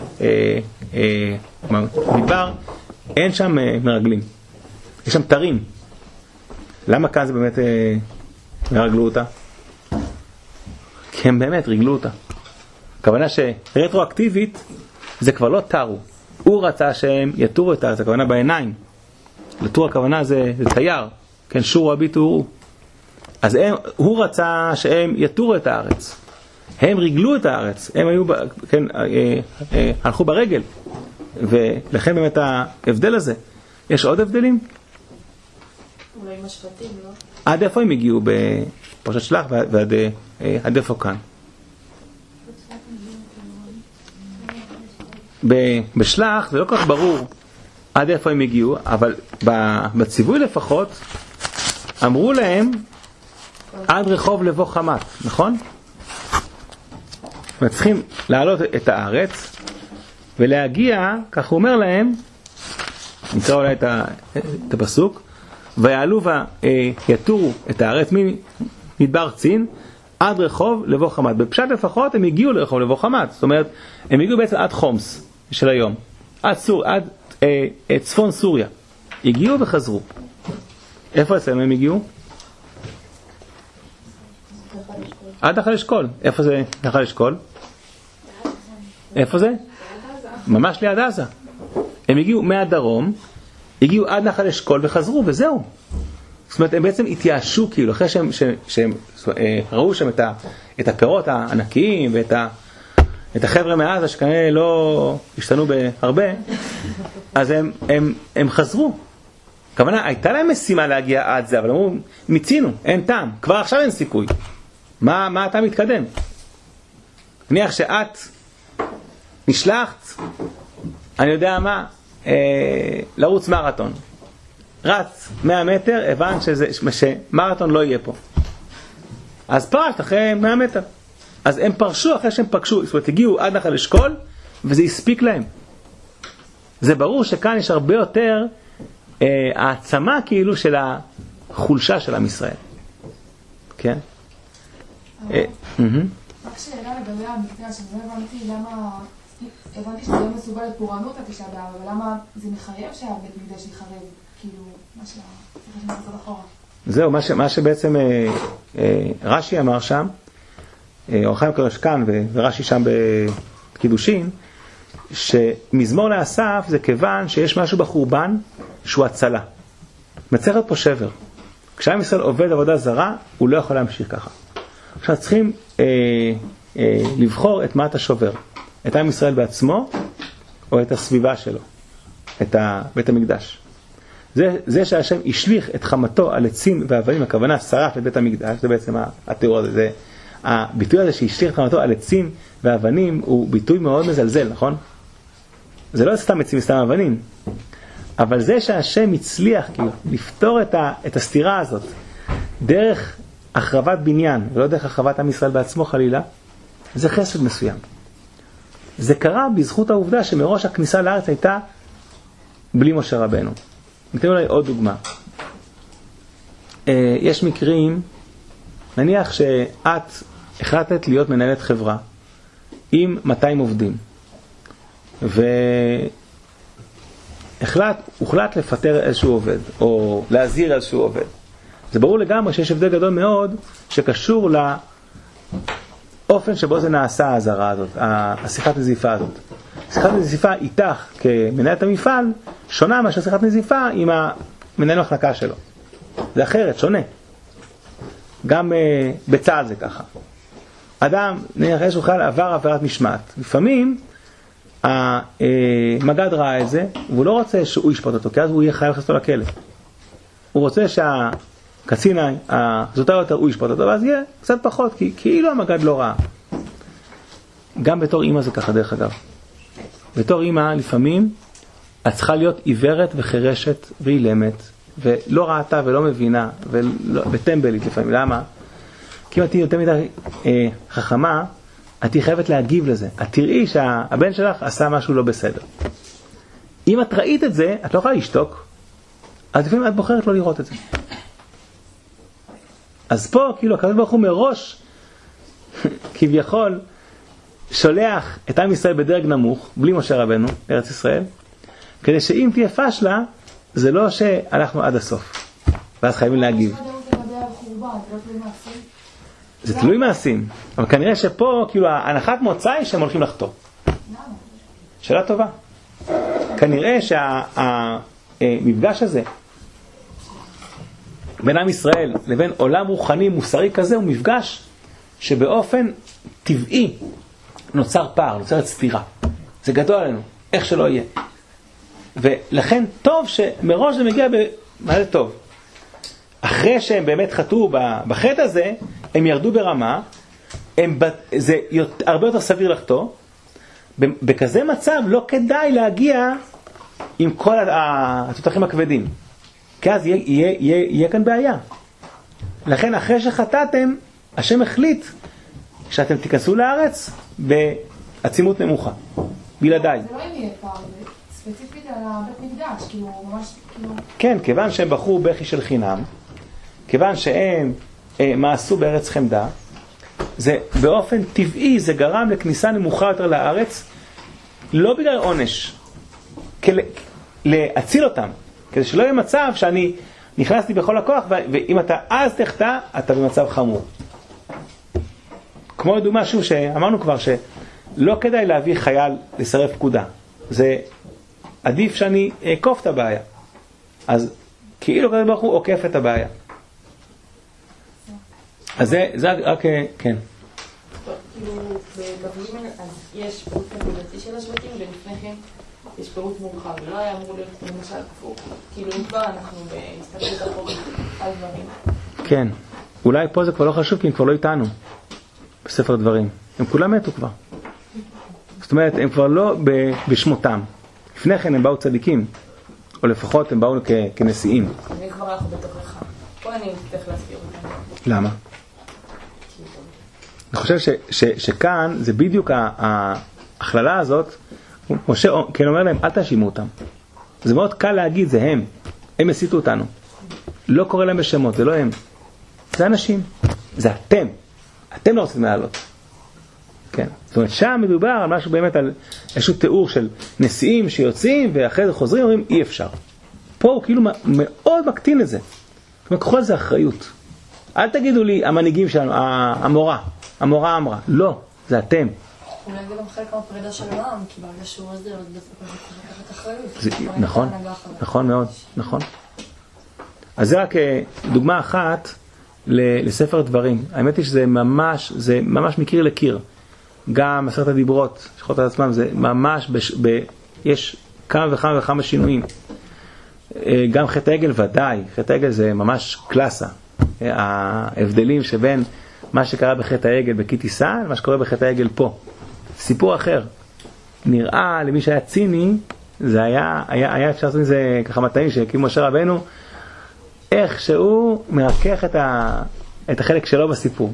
מדבר אין שם מרגלים, יש שם תרים. למה כאן זה באמת מרגלו אותה? כי הם באמת רגלו אותה. הכוונה שרטרואקטיבית זה כבר לא תרו. הוא רצה שהם יתורו את הארץ, הכוונה בעיניים. לתור הכוונה זה תייר, כן, שורו הביטו הוא. אז הוא רצה שהם יתורו את הארץ. הם רגלו את הארץ, הם היו, כן, הלכו ברגל, ולכן באמת ההבדל הזה. יש עוד הבדלים? אולי עם השבטים, לא? עד איפה הם הגיעו בפרשת שלח ועד איפה כאן? בשלח זה לא כל כך ברור עד איפה הם הגיעו, אבל בציווי לפחות אמרו להם עד רחוב לבוא חמת, נכון? צריכים לעלות את הארץ ולהגיע, כך הוא אומר להם, נקרא אולי את הפסוק, ויעלו ויתורו את הארץ ממדבר צין עד רחוב לבוא חמת. בפשט לפחות הם הגיעו לרחוב לבוא חמת, זאת אומרת הם הגיעו בעצם עד חומס של היום, עד צפון סוריה, הגיעו וחזרו. איפה אצלם הם הגיעו? עד נחל אשכול. איפה זה נחל אשכול? איפה זה? ממש ליד עזה. הם הגיעו מהדרום, הגיעו עד נחל אשכול וחזרו, וזהו. זאת אומרת, הם בעצם התייאשו, כאילו, אחרי שהם ראו שם את הפירות הענקיים, ואת החבר'ה מעזה שכנראה לא השתנו בהרבה, אז הם חזרו. הכוונה, הייתה להם משימה להגיע עד זה, אבל אמרו, מיצינו, אין טעם, כבר עכשיו אין סיכוי. מה אתה מתקדם? נניח שאת נשלחת, אני יודע מה, לרוץ מרתון. רץ 100 מטר, הבנת שמרתון לא יהיה פה. אז פרשת אחרי 100 מטר. אז הם פרשו אחרי שהם פגשו, זאת אומרת, הגיעו עד נחל אשכול, וזה הספיק להם. זה ברור שכאן יש הרבה יותר העצמה כאילו של החולשה של עם ישראל. כן? רק שאלה לגבי המקרה שלא הבנתי למה, הבנתי שזה לא מסוגל לפורענות התשעה באב, אבל למה זה מחייב שהבית מקדש יחרב, כאילו, מה שצריך לעשות אחורה. זהו, מה שבעצם רש"י אמר שם, אור החיים הקדוש כאן ורש"י שם בקידושין, שמזמור לאסף זה כיוון שיש משהו בחורבן שהוא הצלה. מצריך להיות פה שבר. כשעם ישראל עובד עבודה זרה, הוא לא יכול להמשיך ככה. עכשיו צריכים לבחור את מה אתה שובר. את עם ישראל בעצמו, או את הסביבה שלו, את בית המקדש. זה שהשם השליך את חמתו על עצים ואבנים, הכוונה שרף את בית המקדש, זה בעצם התיאור הזה. הביטוי הזה שהשליך את חמתו על עצים ואבנים הוא ביטוי מאוד מזלזל, נכון? זה לא סתם עצים, סתם אבנים. אבל זה שהשם הצליח כאילו, לפתור את הסתירה הזאת דרך החרבת בניין, ולא דרך החרבת עם ישראל בעצמו חלילה, זה חסד מסוים. זה קרה בזכות העובדה שמראש הכניסה לארץ הייתה בלי משה רבנו. ניתן אולי עוד דוגמה. יש מקרים, נניח שאת החלטת להיות מנהלת חברה עם 200 עובדים, הוחלט לפטר איזשהו עובד, או להזהיר איזשהו עובד. זה ברור לגמרי שיש הבדל גדול מאוד שקשור לאופן שבו זה נעשה ההזהרה הזאת, השיחת נזיפה הזאת. שיחת נזיפה איתך כמנהלת המפעל שונה מאשר שיחת נזיפה עם המנהל מחלקה שלו. זה אחרת, שונה. גם בצה"ל זה ככה. אדם, נניח איזשהו חייל עבר עבירת משמעת. לפעמים המג"ד ראה את זה, והוא לא רוצה שהוא ישפוט אותו, כי אז הוא יהיה חייב לחסות לכלא. הוא רוצה שהקצין הזוטר יותר הוא ישפוט אותו, ואז יהיה קצת פחות, כי כאילו המג"ד לא ראה. גם בתור אמא זה ככה דרך אגב. בתור אמא לפעמים את צריכה להיות עיוורת וחרשת ואילמת, ולא ראתה ולא מבינה, וטמבלית לפעמים. למה? כי אם את תהיי יותר מדי חכמה, את תהיי חייבת להגיב לזה. את תראי שהבן שלך עשה משהו לא בסדר. אם את ראית את זה, את לא יכולה לשתוק, אז לפעמים את בוחרת לא לראות את זה. אז פה, כאילו, הקדוש ברוך הוא מראש, כביכול, שולח את עם ישראל בדרג נמוך, בלי משה רבנו, בארץ ישראל, כדי שאם תהיה פשלה, זה לא שהלכנו עד הסוף. ואז חייבים להגיב. זה תלוי מעשים. אבל כנראה שפה, כאילו, ההנחת מוצא היא שהם הולכים לחטוא. שאלה טובה. כנראה שהמפגש הזה בין עם ישראל לבין עולם רוחני מוסרי כזה הוא מפגש שבאופן טבעי נוצר פער, נוצרת סתירה. זה גדול עלינו, איך שלא יהיה. ולכן טוב שמראש זה מגיע מה זה טוב? אחרי שהם באמת חטאו בחטא הזה, הם ירדו ברמה, זה הרבה יותר סביר לחטוא. בכזה מצב לא כדאי להגיע עם כל התותחים הכבדים. כי אז יהיה כאן בעיה. לכן אחרי שחטאתם, השם החליט שאתם תיכנסו לארץ בעצימות נמוכה. בלעדיי. זה לא יהיה פעם, ספציפית על הבית מקדש, כאילו ממש כאילו... כן, כיוון שהם בחרו בכי של חינם, כיוון שהם מעשו בארץ חמדה, זה באופן טבעי זה גרם לכניסה נמוכה יותר לארץ, לא בגלל עונש, להציל אותם, כדי שלא יהיה מצב שאני נכנסתי בכל הכוח, ואם אתה אז תחטא, אתה במצב חמור. כמו לדוגמה שוב שאמרנו כבר שלא כדאי להביא חייל לסרב פקודה, זה עדיף שאני אעקוף את הבעיה. אז כאילו כזה ברוך הוא עוקף את הבעיה. אז זה רק, כן. כאילו, בבבלים אז יש פירוט נקודתי של השבטים, ולפני כן יש פירוט מורחב, ולא היה אמור להיות למשל כפור. כאילו, אם כבר אנחנו בהסתכלות אחורה על דברים. כן, אולי פה זה כבר לא חשוב, כי הם כבר לא איתנו בספר דברים. הם כולם מתו כבר. זאת אומרת, הם כבר לא בשמותם. לפני כן הם באו צדיקים. או לפחות הם באו כנשיאים. אני כבר אנחנו בתוכך. פה אני צריך להזכיר אותם. למה? אני חושב שכאן זה בדיוק ההכללה הזאת, משה כן אומר להם, אל תאשימו אותם. זה מאוד קל להגיד, זה הם הסיתו אותנו. לא קורא להם בשמות, זה לא הם. זה אנשים, זה אתם לא רוצים לעלות. כן. זאת אומרת, שם מדובר על משהו באמת, על איזשהו תיאור של נשיאים שיוצאים ואחרי זה חוזרים, אומרים אי אפשר. פה הוא כאילו מאוד מקטין את זה. זאת אומרת, קחו על זה אחריות. אל תגידו לי, המנהיגים שלנו, המורה אמרה. לא, זה אתם. אולי זה גם חלק מהפרידה של העם, כי ברגע שהוא מסדיר, אז לקחת אחריות. נכון מאוד, נכון. אז זה רק דוגמה אחת לספר דברים. האמת היא שזה ממש מקיר לקיר. גם 10 הדיברות, שחוט על עצמם, זה ממש, יש כמה וכמה שינויים. גם חטא העגל ודאי, חטא העגל זה ממש קלאסה. ההבדלים שבין מה שקרה בחטא העגל בכי טיסה, למה שקורה בחטא העגל פה. סיפור אחר. נראה למי שהיה ציני, זה היה אפשר לעשות את זה ככה מטעים שהקים משה רבנו, איך שהוא מרכך את החלק שלו בסיפור.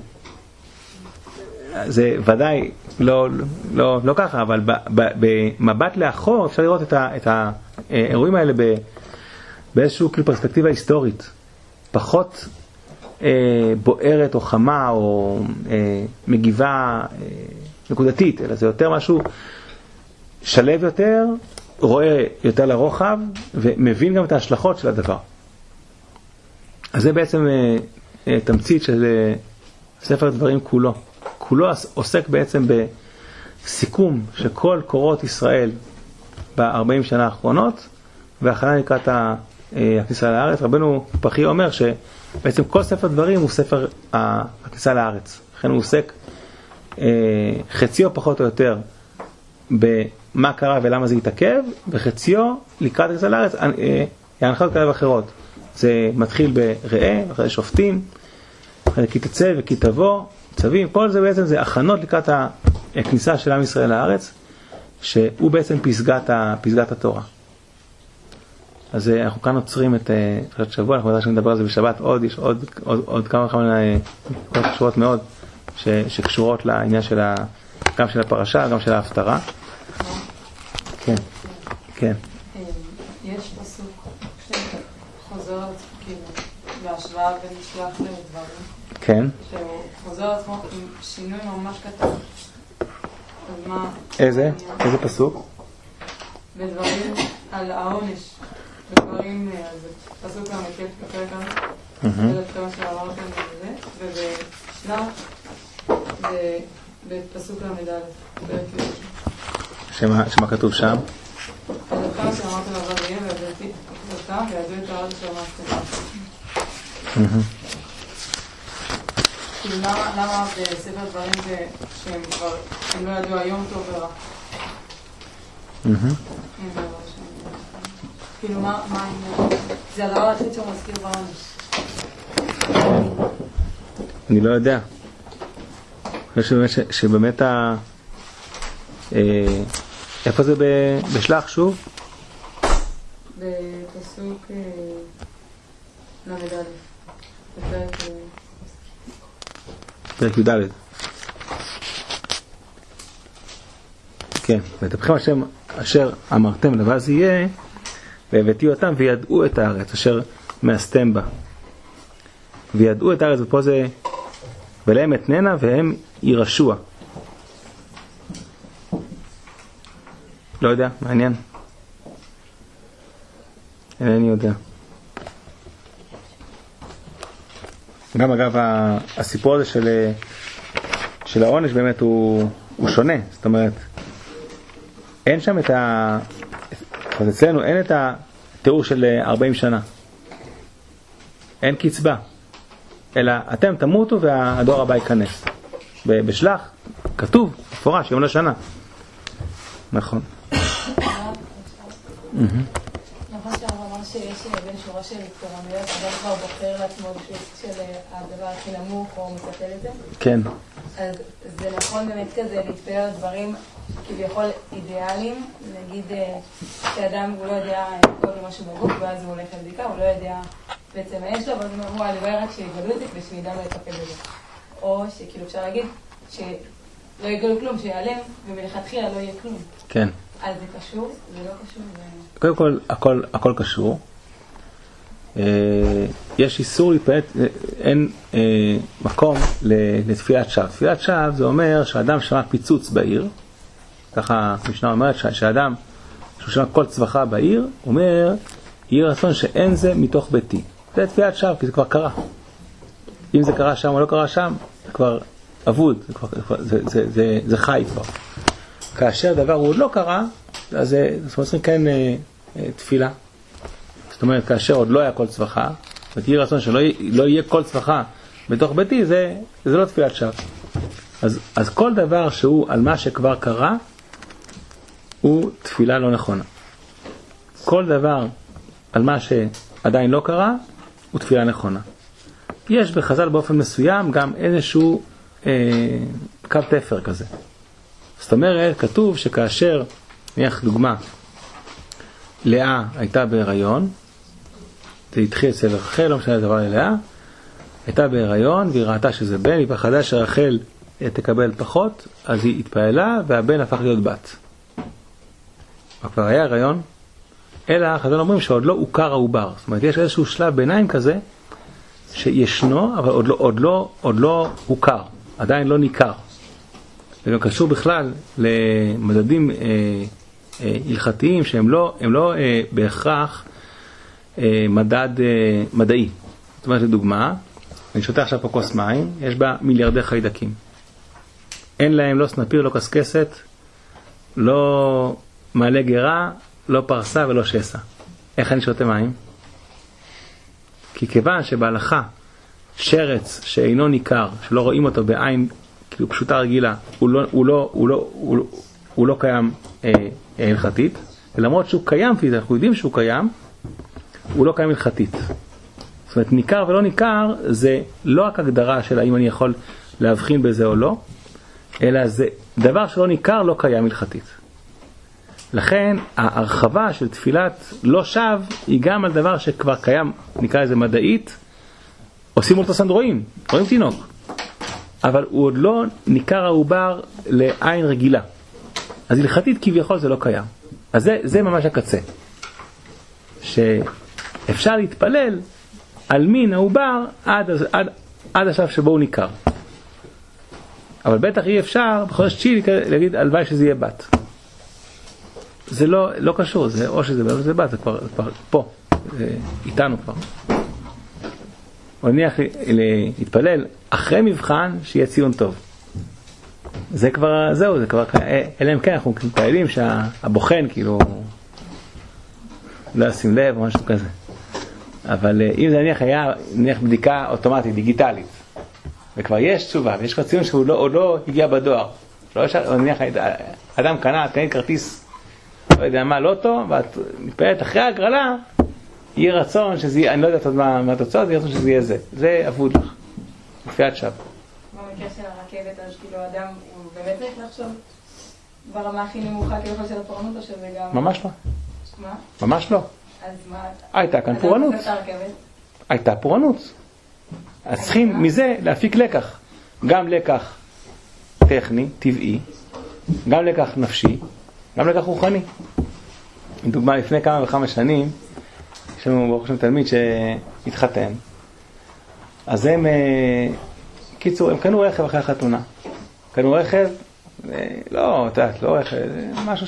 זה ודאי לא ככה, אבל במבט לאחור אפשר לראות את האירועים האלה באיזשהו פרספקטיבה היסטורית. פחות בוערת או חמה או מגיבה נקודתית, אלא זה יותר משהו שלב יותר, רואה יותר לרוחב ומבין גם את ההשלכות של הדבר. אז זה בעצם תמצית של ספר דברים כולו. כולו עוסק בעצם בסיכום של כל קורות ישראל ב-40 שנה האחרונות, והכנה לקראת הכניסה לארץ. רבנו פחי אומר שבעצם כל ספר דברים הוא ספר הכניסה לארץ. לכן הוא עוסק חציו פחות או יותר במה קרה ולמה זה יתעכב, וחציו לקראת הכניסה לארץ ההנחיות כאלה ואחרות. זה מתחיל בראה, אחרי שופטים, אחרי כי תצא וכי תבוא, צווים, כל זה בעצם זה הכנות לקראת הכניסה של עם ישראל לארץ, שהוא בעצם פסגת התורה. אז אנחנו כאן עוצרים את פרשת שבוע, אנחנו יודעים שנדבר על זה בשבת, יש עוד כמה נקודות קשורות מאוד, שקשורות לעניין גם של הפרשה, גם של ההפטרה. כן, כן. יש פסוק שחוזר על עצמו, כאילו, בהשוואה בין שלח לדברים. כן. שהוא חוזר על עצמו עם שינוי ממש קטן. אז מה... איזה פסוק? בדברים על העונש. בדברים, פסוק המקל כפרק כאן. זה מה שאמרתם בזה. ובשלח זה בפסוק למדלת. שמה כתוב שם? אז כמה שאמרתם לעבד יהיה והבאתי אותם וידעו את הארץ שאמרתם. כאילו למה בספר דברים שהם כבר, הם לא ידעו היום טוב ורע? כאילו מה זה הדבר היחיד שהוא מזכיר בעונש? אני לא יודע. אני חושב שבאמת איפה זה בשלח שוב? בפסוק למדלת. פרק י"ד. כן, ותפכם השם אשר אמרתם לבא זה יהיה, והבאתי אותם וידעו את הארץ אשר מאסתם בה. וידעו את הארץ, ופה זה ולהם אתננה והם ירשוע. לא יודע, מעניין. אינני יודע. גם אגב הסיפור הזה של העונש באמת הוא שונה. זאת אומרת, אין שם אז אצלנו אין את התיאור של 40 שנה. אין קצבה. אלא אתם תמותו והדור הבא ייכנס. בשלח כתוב, מפורש, יום לשנה. נכון. נכון שאמר שיש בין שורה של פירמידות, אדם כבר בוחר לעצמו של הדבר הכי נמוך או מסתכל את זה? כן. אז זה נכון באמת כזה להתפאר דברים כביכול אידיאליים, נגיד שאדם הוא לא יודע כל משהו בגוף, ואז הוא הולך לבדיקה, הוא לא יודע בעצם מה יש לו, ואז הוא אומר, הלוואי רק שיגלו את זה כדי שהוא ידע לא לטפל בזה. או שכאילו אפשר להגיד שלא יגלו כלום, שיעלם, ומלכתחילה לא יהיה כלום. כן. אז זה קשור? זה לא קשור? קודם כל, הכל קשור. יש איסור להתפלל, אין מקום לתפילת שווא. תפילת שווא זה אומר שהאדם שמע פיצוץ בעיר, ככה המשנה אומרת שהאדם שהוא שמע כל צווחה בעיר, אומר, יהיה רצון שאין זה מתוך ביתי. זה תפילת שווא, כי זה כבר קרה. אם זה קרה שם או לא קרה שם, זה כבר אבוד, זה חי כבר. כאשר דבר הוא עוד לא קרה, אז זה כן תפילה. זאת אומרת, כאשר עוד לא היה כל צווחה, ותהיה רצון שלא יהיה כל צווחה בתוך ביתי, זה לא תפילת שווא. אז כל דבר שהוא על מה שכבר קרה, הוא תפילה לא נכונה. כל דבר על מה שעדיין לא קרה, הוא תפילה נכונה. יש בחז"ל באופן מסוים גם איזשהו קו תפר כזה. זאת אומרת, כתוב שכאשר, נניח דוגמה, לאה הייתה בהיריון, זה התחיל אצל רחל, לא משנה דבר ללאה, הייתה בהיריון והיא ראתה שזה בן, היא פחדה שרחל תקבל פחות, אז היא התפעלה והבן הפך להיות בת. כבר היה הריון, אלא חז"ל אומרים שעוד לא הוכר העובר. זאת אומרת, יש איזשהו שלב ביניים כזה, שישנו, אבל עוד לא הוכר, עדיין לא ניכר. זה גם קשור בכלל למדדים הלכתיים שהם לא בהכרח מדד מדעי. זאת אומרת, לדוגמה, אני שותה עכשיו פה כוס מים, יש בה מיליארדי חיידקים. אין להם לא סנפיר, לא קסקסת, לא מעלה גרה, לא פרסה ולא שסע. איך אני שותה מים? כי כיוון שבהלכה שרץ שאינו ניכר, שלא רואים אותו בעין כאילו פשוטה רגילה, הוא לא קיים הלכתית, ולמרות שהוא קיים פיזית, אנחנו יודעים שהוא קיים, הוא לא קיים הלכתית. זאת אומרת, ניכר ולא ניכר זה לא רק הגדרה של האם אני יכול להבחין בזה או לא, אלא זה דבר שלא ניכר לא קיים הלכתית. לכן ההרחבה של תפילת לא שווא היא גם על דבר שכבר קיים, נקרא לזה מדעית, עושים אולטרסאונד רואים תינוק, אבל הוא עוד לא ניכר העובר לעין רגילה. אז הלכתית כביכול זה לא קיים. אז זה ממש הקצה. שאפשר להתפלל על מין העובר עד השלב שבו הוא ניכר. אבל בטח אי אפשר בחודש תשיעי להגיד הלוואי שזה יהיה בת. זה לא קשור, זה או שזה בת או שזה בת, זה כבר פה, זה איתנו כבר. או נניח להתפלל אחרי מבחן שיהיה ציון טוב. זה כבר, זהו, זה כבר, אלא אם כן אנחנו מתפללים שהבוחן כאילו לא ישים לב או משהו כזה. אבל אם זה נניח בדיקה אוטומטית, דיגיטלית, וכבר יש תשובה, ויש כבר ציון שהוא עוד לא הגיע בדואר, או נניח אדם קנה כרטיס, לא יודע מה, לוטו, ואת מתפללת אחרי ההגרלה, יהיה רצון שזה יהיה, אני לא יודעת עוד מה התוצאות, יהיה רצון שזה יהיה זה. זה אבוד לך. תפילת שווא. במקרה של הרכבת, אז כאילו אדם, הוא באמת צריך לחשוב ברמה הכי נמוכה כאילו של הפורענות, או שזה גם... ממש לא. מה? ממש לא. אז מה? הייתה כאן פורענות. הייתה פורענות. אז צריכים מזה להפיק לקח. גם לקח טכני, טבעי, גם לקח נפשי, גם לקח רוחני. לדוגמה, לפני כמה וכמה שנים, יש לנו ברוך השם תלמיד שהתחתן, אז הם, קיצור, הם קנו רכב אחרי החתונה. קנו רכב, לא, לא רכב, משהו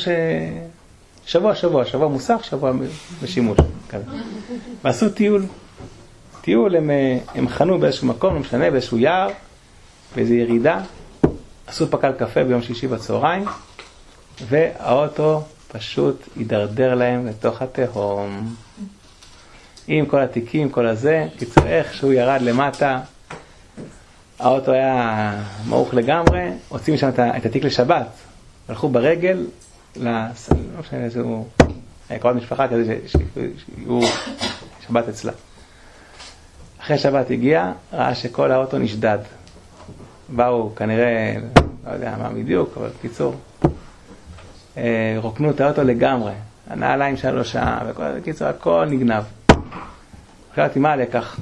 שבוע מוסך, שבוע בשימוש, כזה. ועשו טיול, הם חנו באיזשהו מקום, לא משנה, באיזשהו יער, באיזו ירידה, עשו פקל קפה ביום שישי בצהריים, והאוטו פשוט יידרדר להם לתוך התהום. עם כל התיקים, כל הזה, קיצור איך שהוא ירד למטה, האוטו היה מעוך לגמרי, הוצאים משם את התיק לשבת, הלכו ברגל, לא משנה איזשהו, קרוב משפחה כזה שהוא שבת אצלה. אחרי שבת הגיע, ראה שכל האוטו נשדד. באו כנראה, לא יודע מה בדיוק, אבל קיצור, רוקנו את האוטו לגמרי, הנעליים 3 שעה, בקיצור הכל נגנב. החלטתי מה הלקח?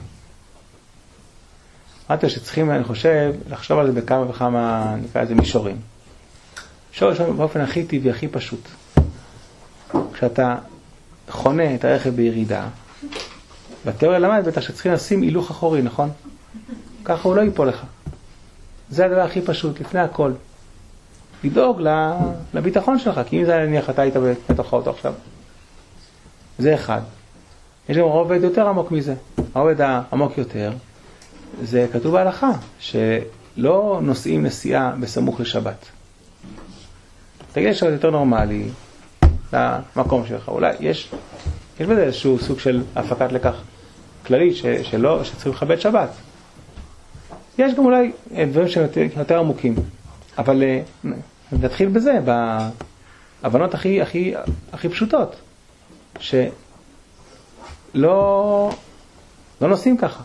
אמרתי שצריכים, אני חושב, לחשוב על זה בכמה וכמה, נקרא לזה מישורים. מישור באופן הכי טבעי, הכי פשוט. כשאתה חונה את הרכב בירידה, בתיאוריה למד בטח שצריכים לשים הילוך אחורי, נכון? ככה הוא לא ייפול לך. זה הדבר הכי פשוט, לפני הכל. לדאוג לביטחון שלך, כי אם זה נניח אתה היית בתוך האוטו עכשיו. זה אחד. יש גם רובד יותר עמוק מזה. הרובד העמוק יותר, זה כתוב בהלכה, שלא נוסעים נסיעה בסמוך לשבת. תגיד שבת יותר נורמלי למקום שלך. אולי יש בזה איזשהו סוג של הפקת לקח כללית שצריכים לכבד שבת. יש גם אולי דברים שיותר עמוקים. אבל נתחיל בזה, בהבנות הכי פשוטות. שלא נוסעים ככה.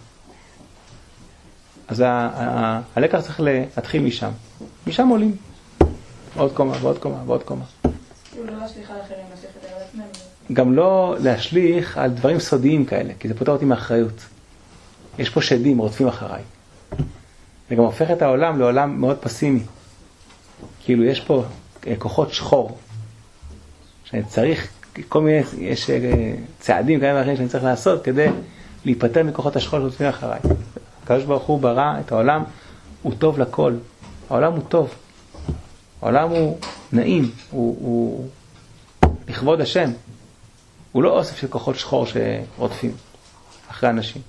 אז הלקח צריך להתחיל משם. משם עולים. עוד קומה ועוד קומה ועוד קומה. לא להשליך על אחרים, להשליך את עצמם. גם לא להשליך על דברים סודיים כאלה, כי זה פותר אותי מאחריות. יש פה שדים, רודפים אחריי. זה גם הופך את העולם לעולם מאוד פסימי. כאילו יש פה כוחות שחור. שאני צריך, כל מיני, יש צעדים כאלה ואחרים שאני צריך לעשות כדי להיפטר מכוחות השחור שרודפים אחריי. הקדוש ברוך הוא ברא את העולם, הוא טוב לכל. העולם הוא טוב. העולם הוא נעים, הוא לכבוד השם. הוא לא אוסף של כוחות שחור שרודפים אחרי אנשים.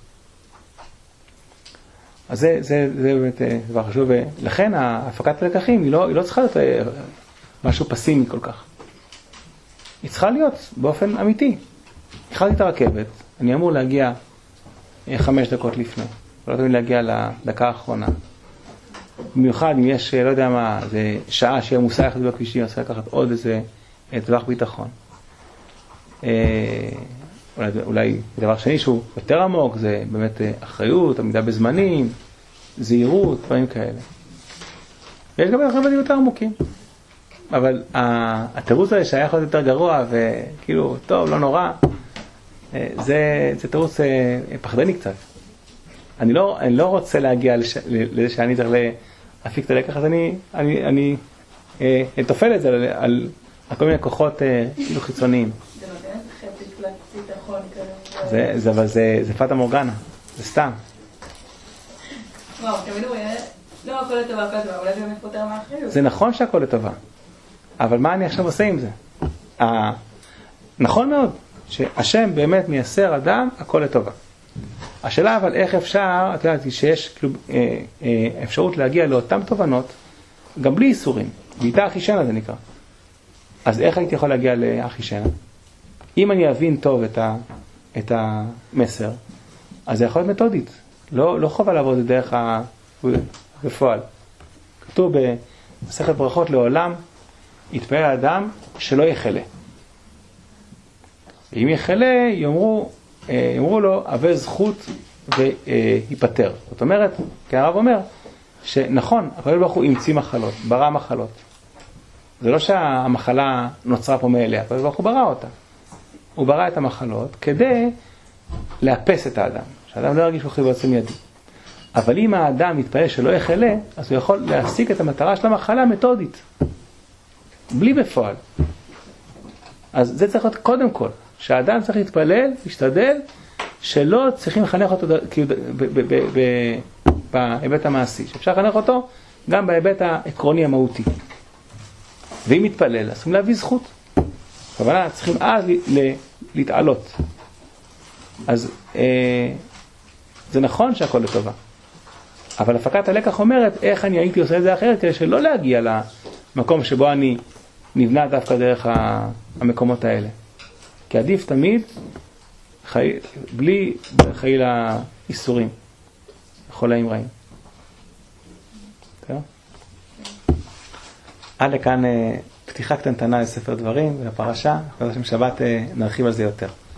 אז זה באמת דבר חשוב. ולכן ההפקת הלקחים היא לא צריכה להיות משהו פסימי כל כך. היא צריכה להיות באופן אמיתי. התחלתי את הרכבת, אני אמור להגיע 5 דקות לפני. לא תמיד להגיע לדקה האחרונה. במיוחד אם יש, לא יודע מה, זה שעה שיהיה מוסע יחד בכבישים, צריך לקחת עוד איזה טווח ביטחון. אולי דבר שני שהוא יותר עמוק, זה באמת אחריות, עמידה בזמנים, זהירות, דברים כאלה. יש גם דברים יותר עמוקים. אבל התירוץ הזה שהיה יכול להיות יותר גרוע, וכאילו, טוב, לא נורא, זה תירוץ פחדני קצת. אני לא רוצה להגיע לזה שאני צריך להפיק את הלקח, אז אני תופל את זה על כל מיני כוחות כאילו חיצוניים. זה נותן חצי ביטחון כזה. אבל זה פטה מורגנה, זה סתם. וואו, תמיד הוא יהיה, לא הכל לטובה, אולי באמת פותר מאחריות. זה נכון שהכל לטובה, אבל מה אני עכשיו עושה עם זה? נכון מאוד שהשם באמת מייסר אדם, הכל לטובה. השאלה אבל איך אפשר, את יודעת, שיש אפשרות להגיע לאותן תובנות, גם בלי איסורים, ואיתה אחישנה זה נקרא. אז איך הייתי יכול להגיע לאחישנה? אם אני אבין טוב את המסר, אז זה יכול להיות מתודית. לא חובה לעבוד את דרך בפועל. כתוב במסכת ברכות לעולם, יתפלל האדם שלא יחלה. ואם יחלה, יאמרו לו, הווה זכות ויפטר. זאת אומרת, כי הרב אומר, שנכון, הקדוש ברוך הוא המציא מחלות, ברא מחלות. זה לא שהמחלה נוצרה פה מאליה, הקדוש ברוך הוא ברא אותה. הוא ברא את המחלות כדי לאפס את האדם, שהאדם לא ירגיש בכי בעצם ידי. אבל אם האדם מתפלל שלא יחלה, אז הוא יכול להשיג את המטרה של המחלה מתודית. בלי בפועל. אז זה צריך להיות קודם כל, שהאדם צריך להתפלל, להשתדל, שלא צריכים לחנך אותו בהיבט המעשי, שאפשר לחנך אותו גם בהיבט העקרוני המהותי. ואם מתפלל, אז צריכים להביא זכות. הכוונה, צריכים אז להתעלות. אז זה נכון שהכל לטובה. אבל הפקת הלקח אומרת איך אני הייתי עושה את זה אחרת, כדי שלא להגיע למקום שבו אני נבנה דווקא דרך המקומות האלה. כי עדיף תמיד בלי חיל האיסורים, חולאים רעים. טוב? עד לכאן פתיחה קטנטנה לספר דברים ולפרשה, אחרי שבת נרחיב על זה יותר.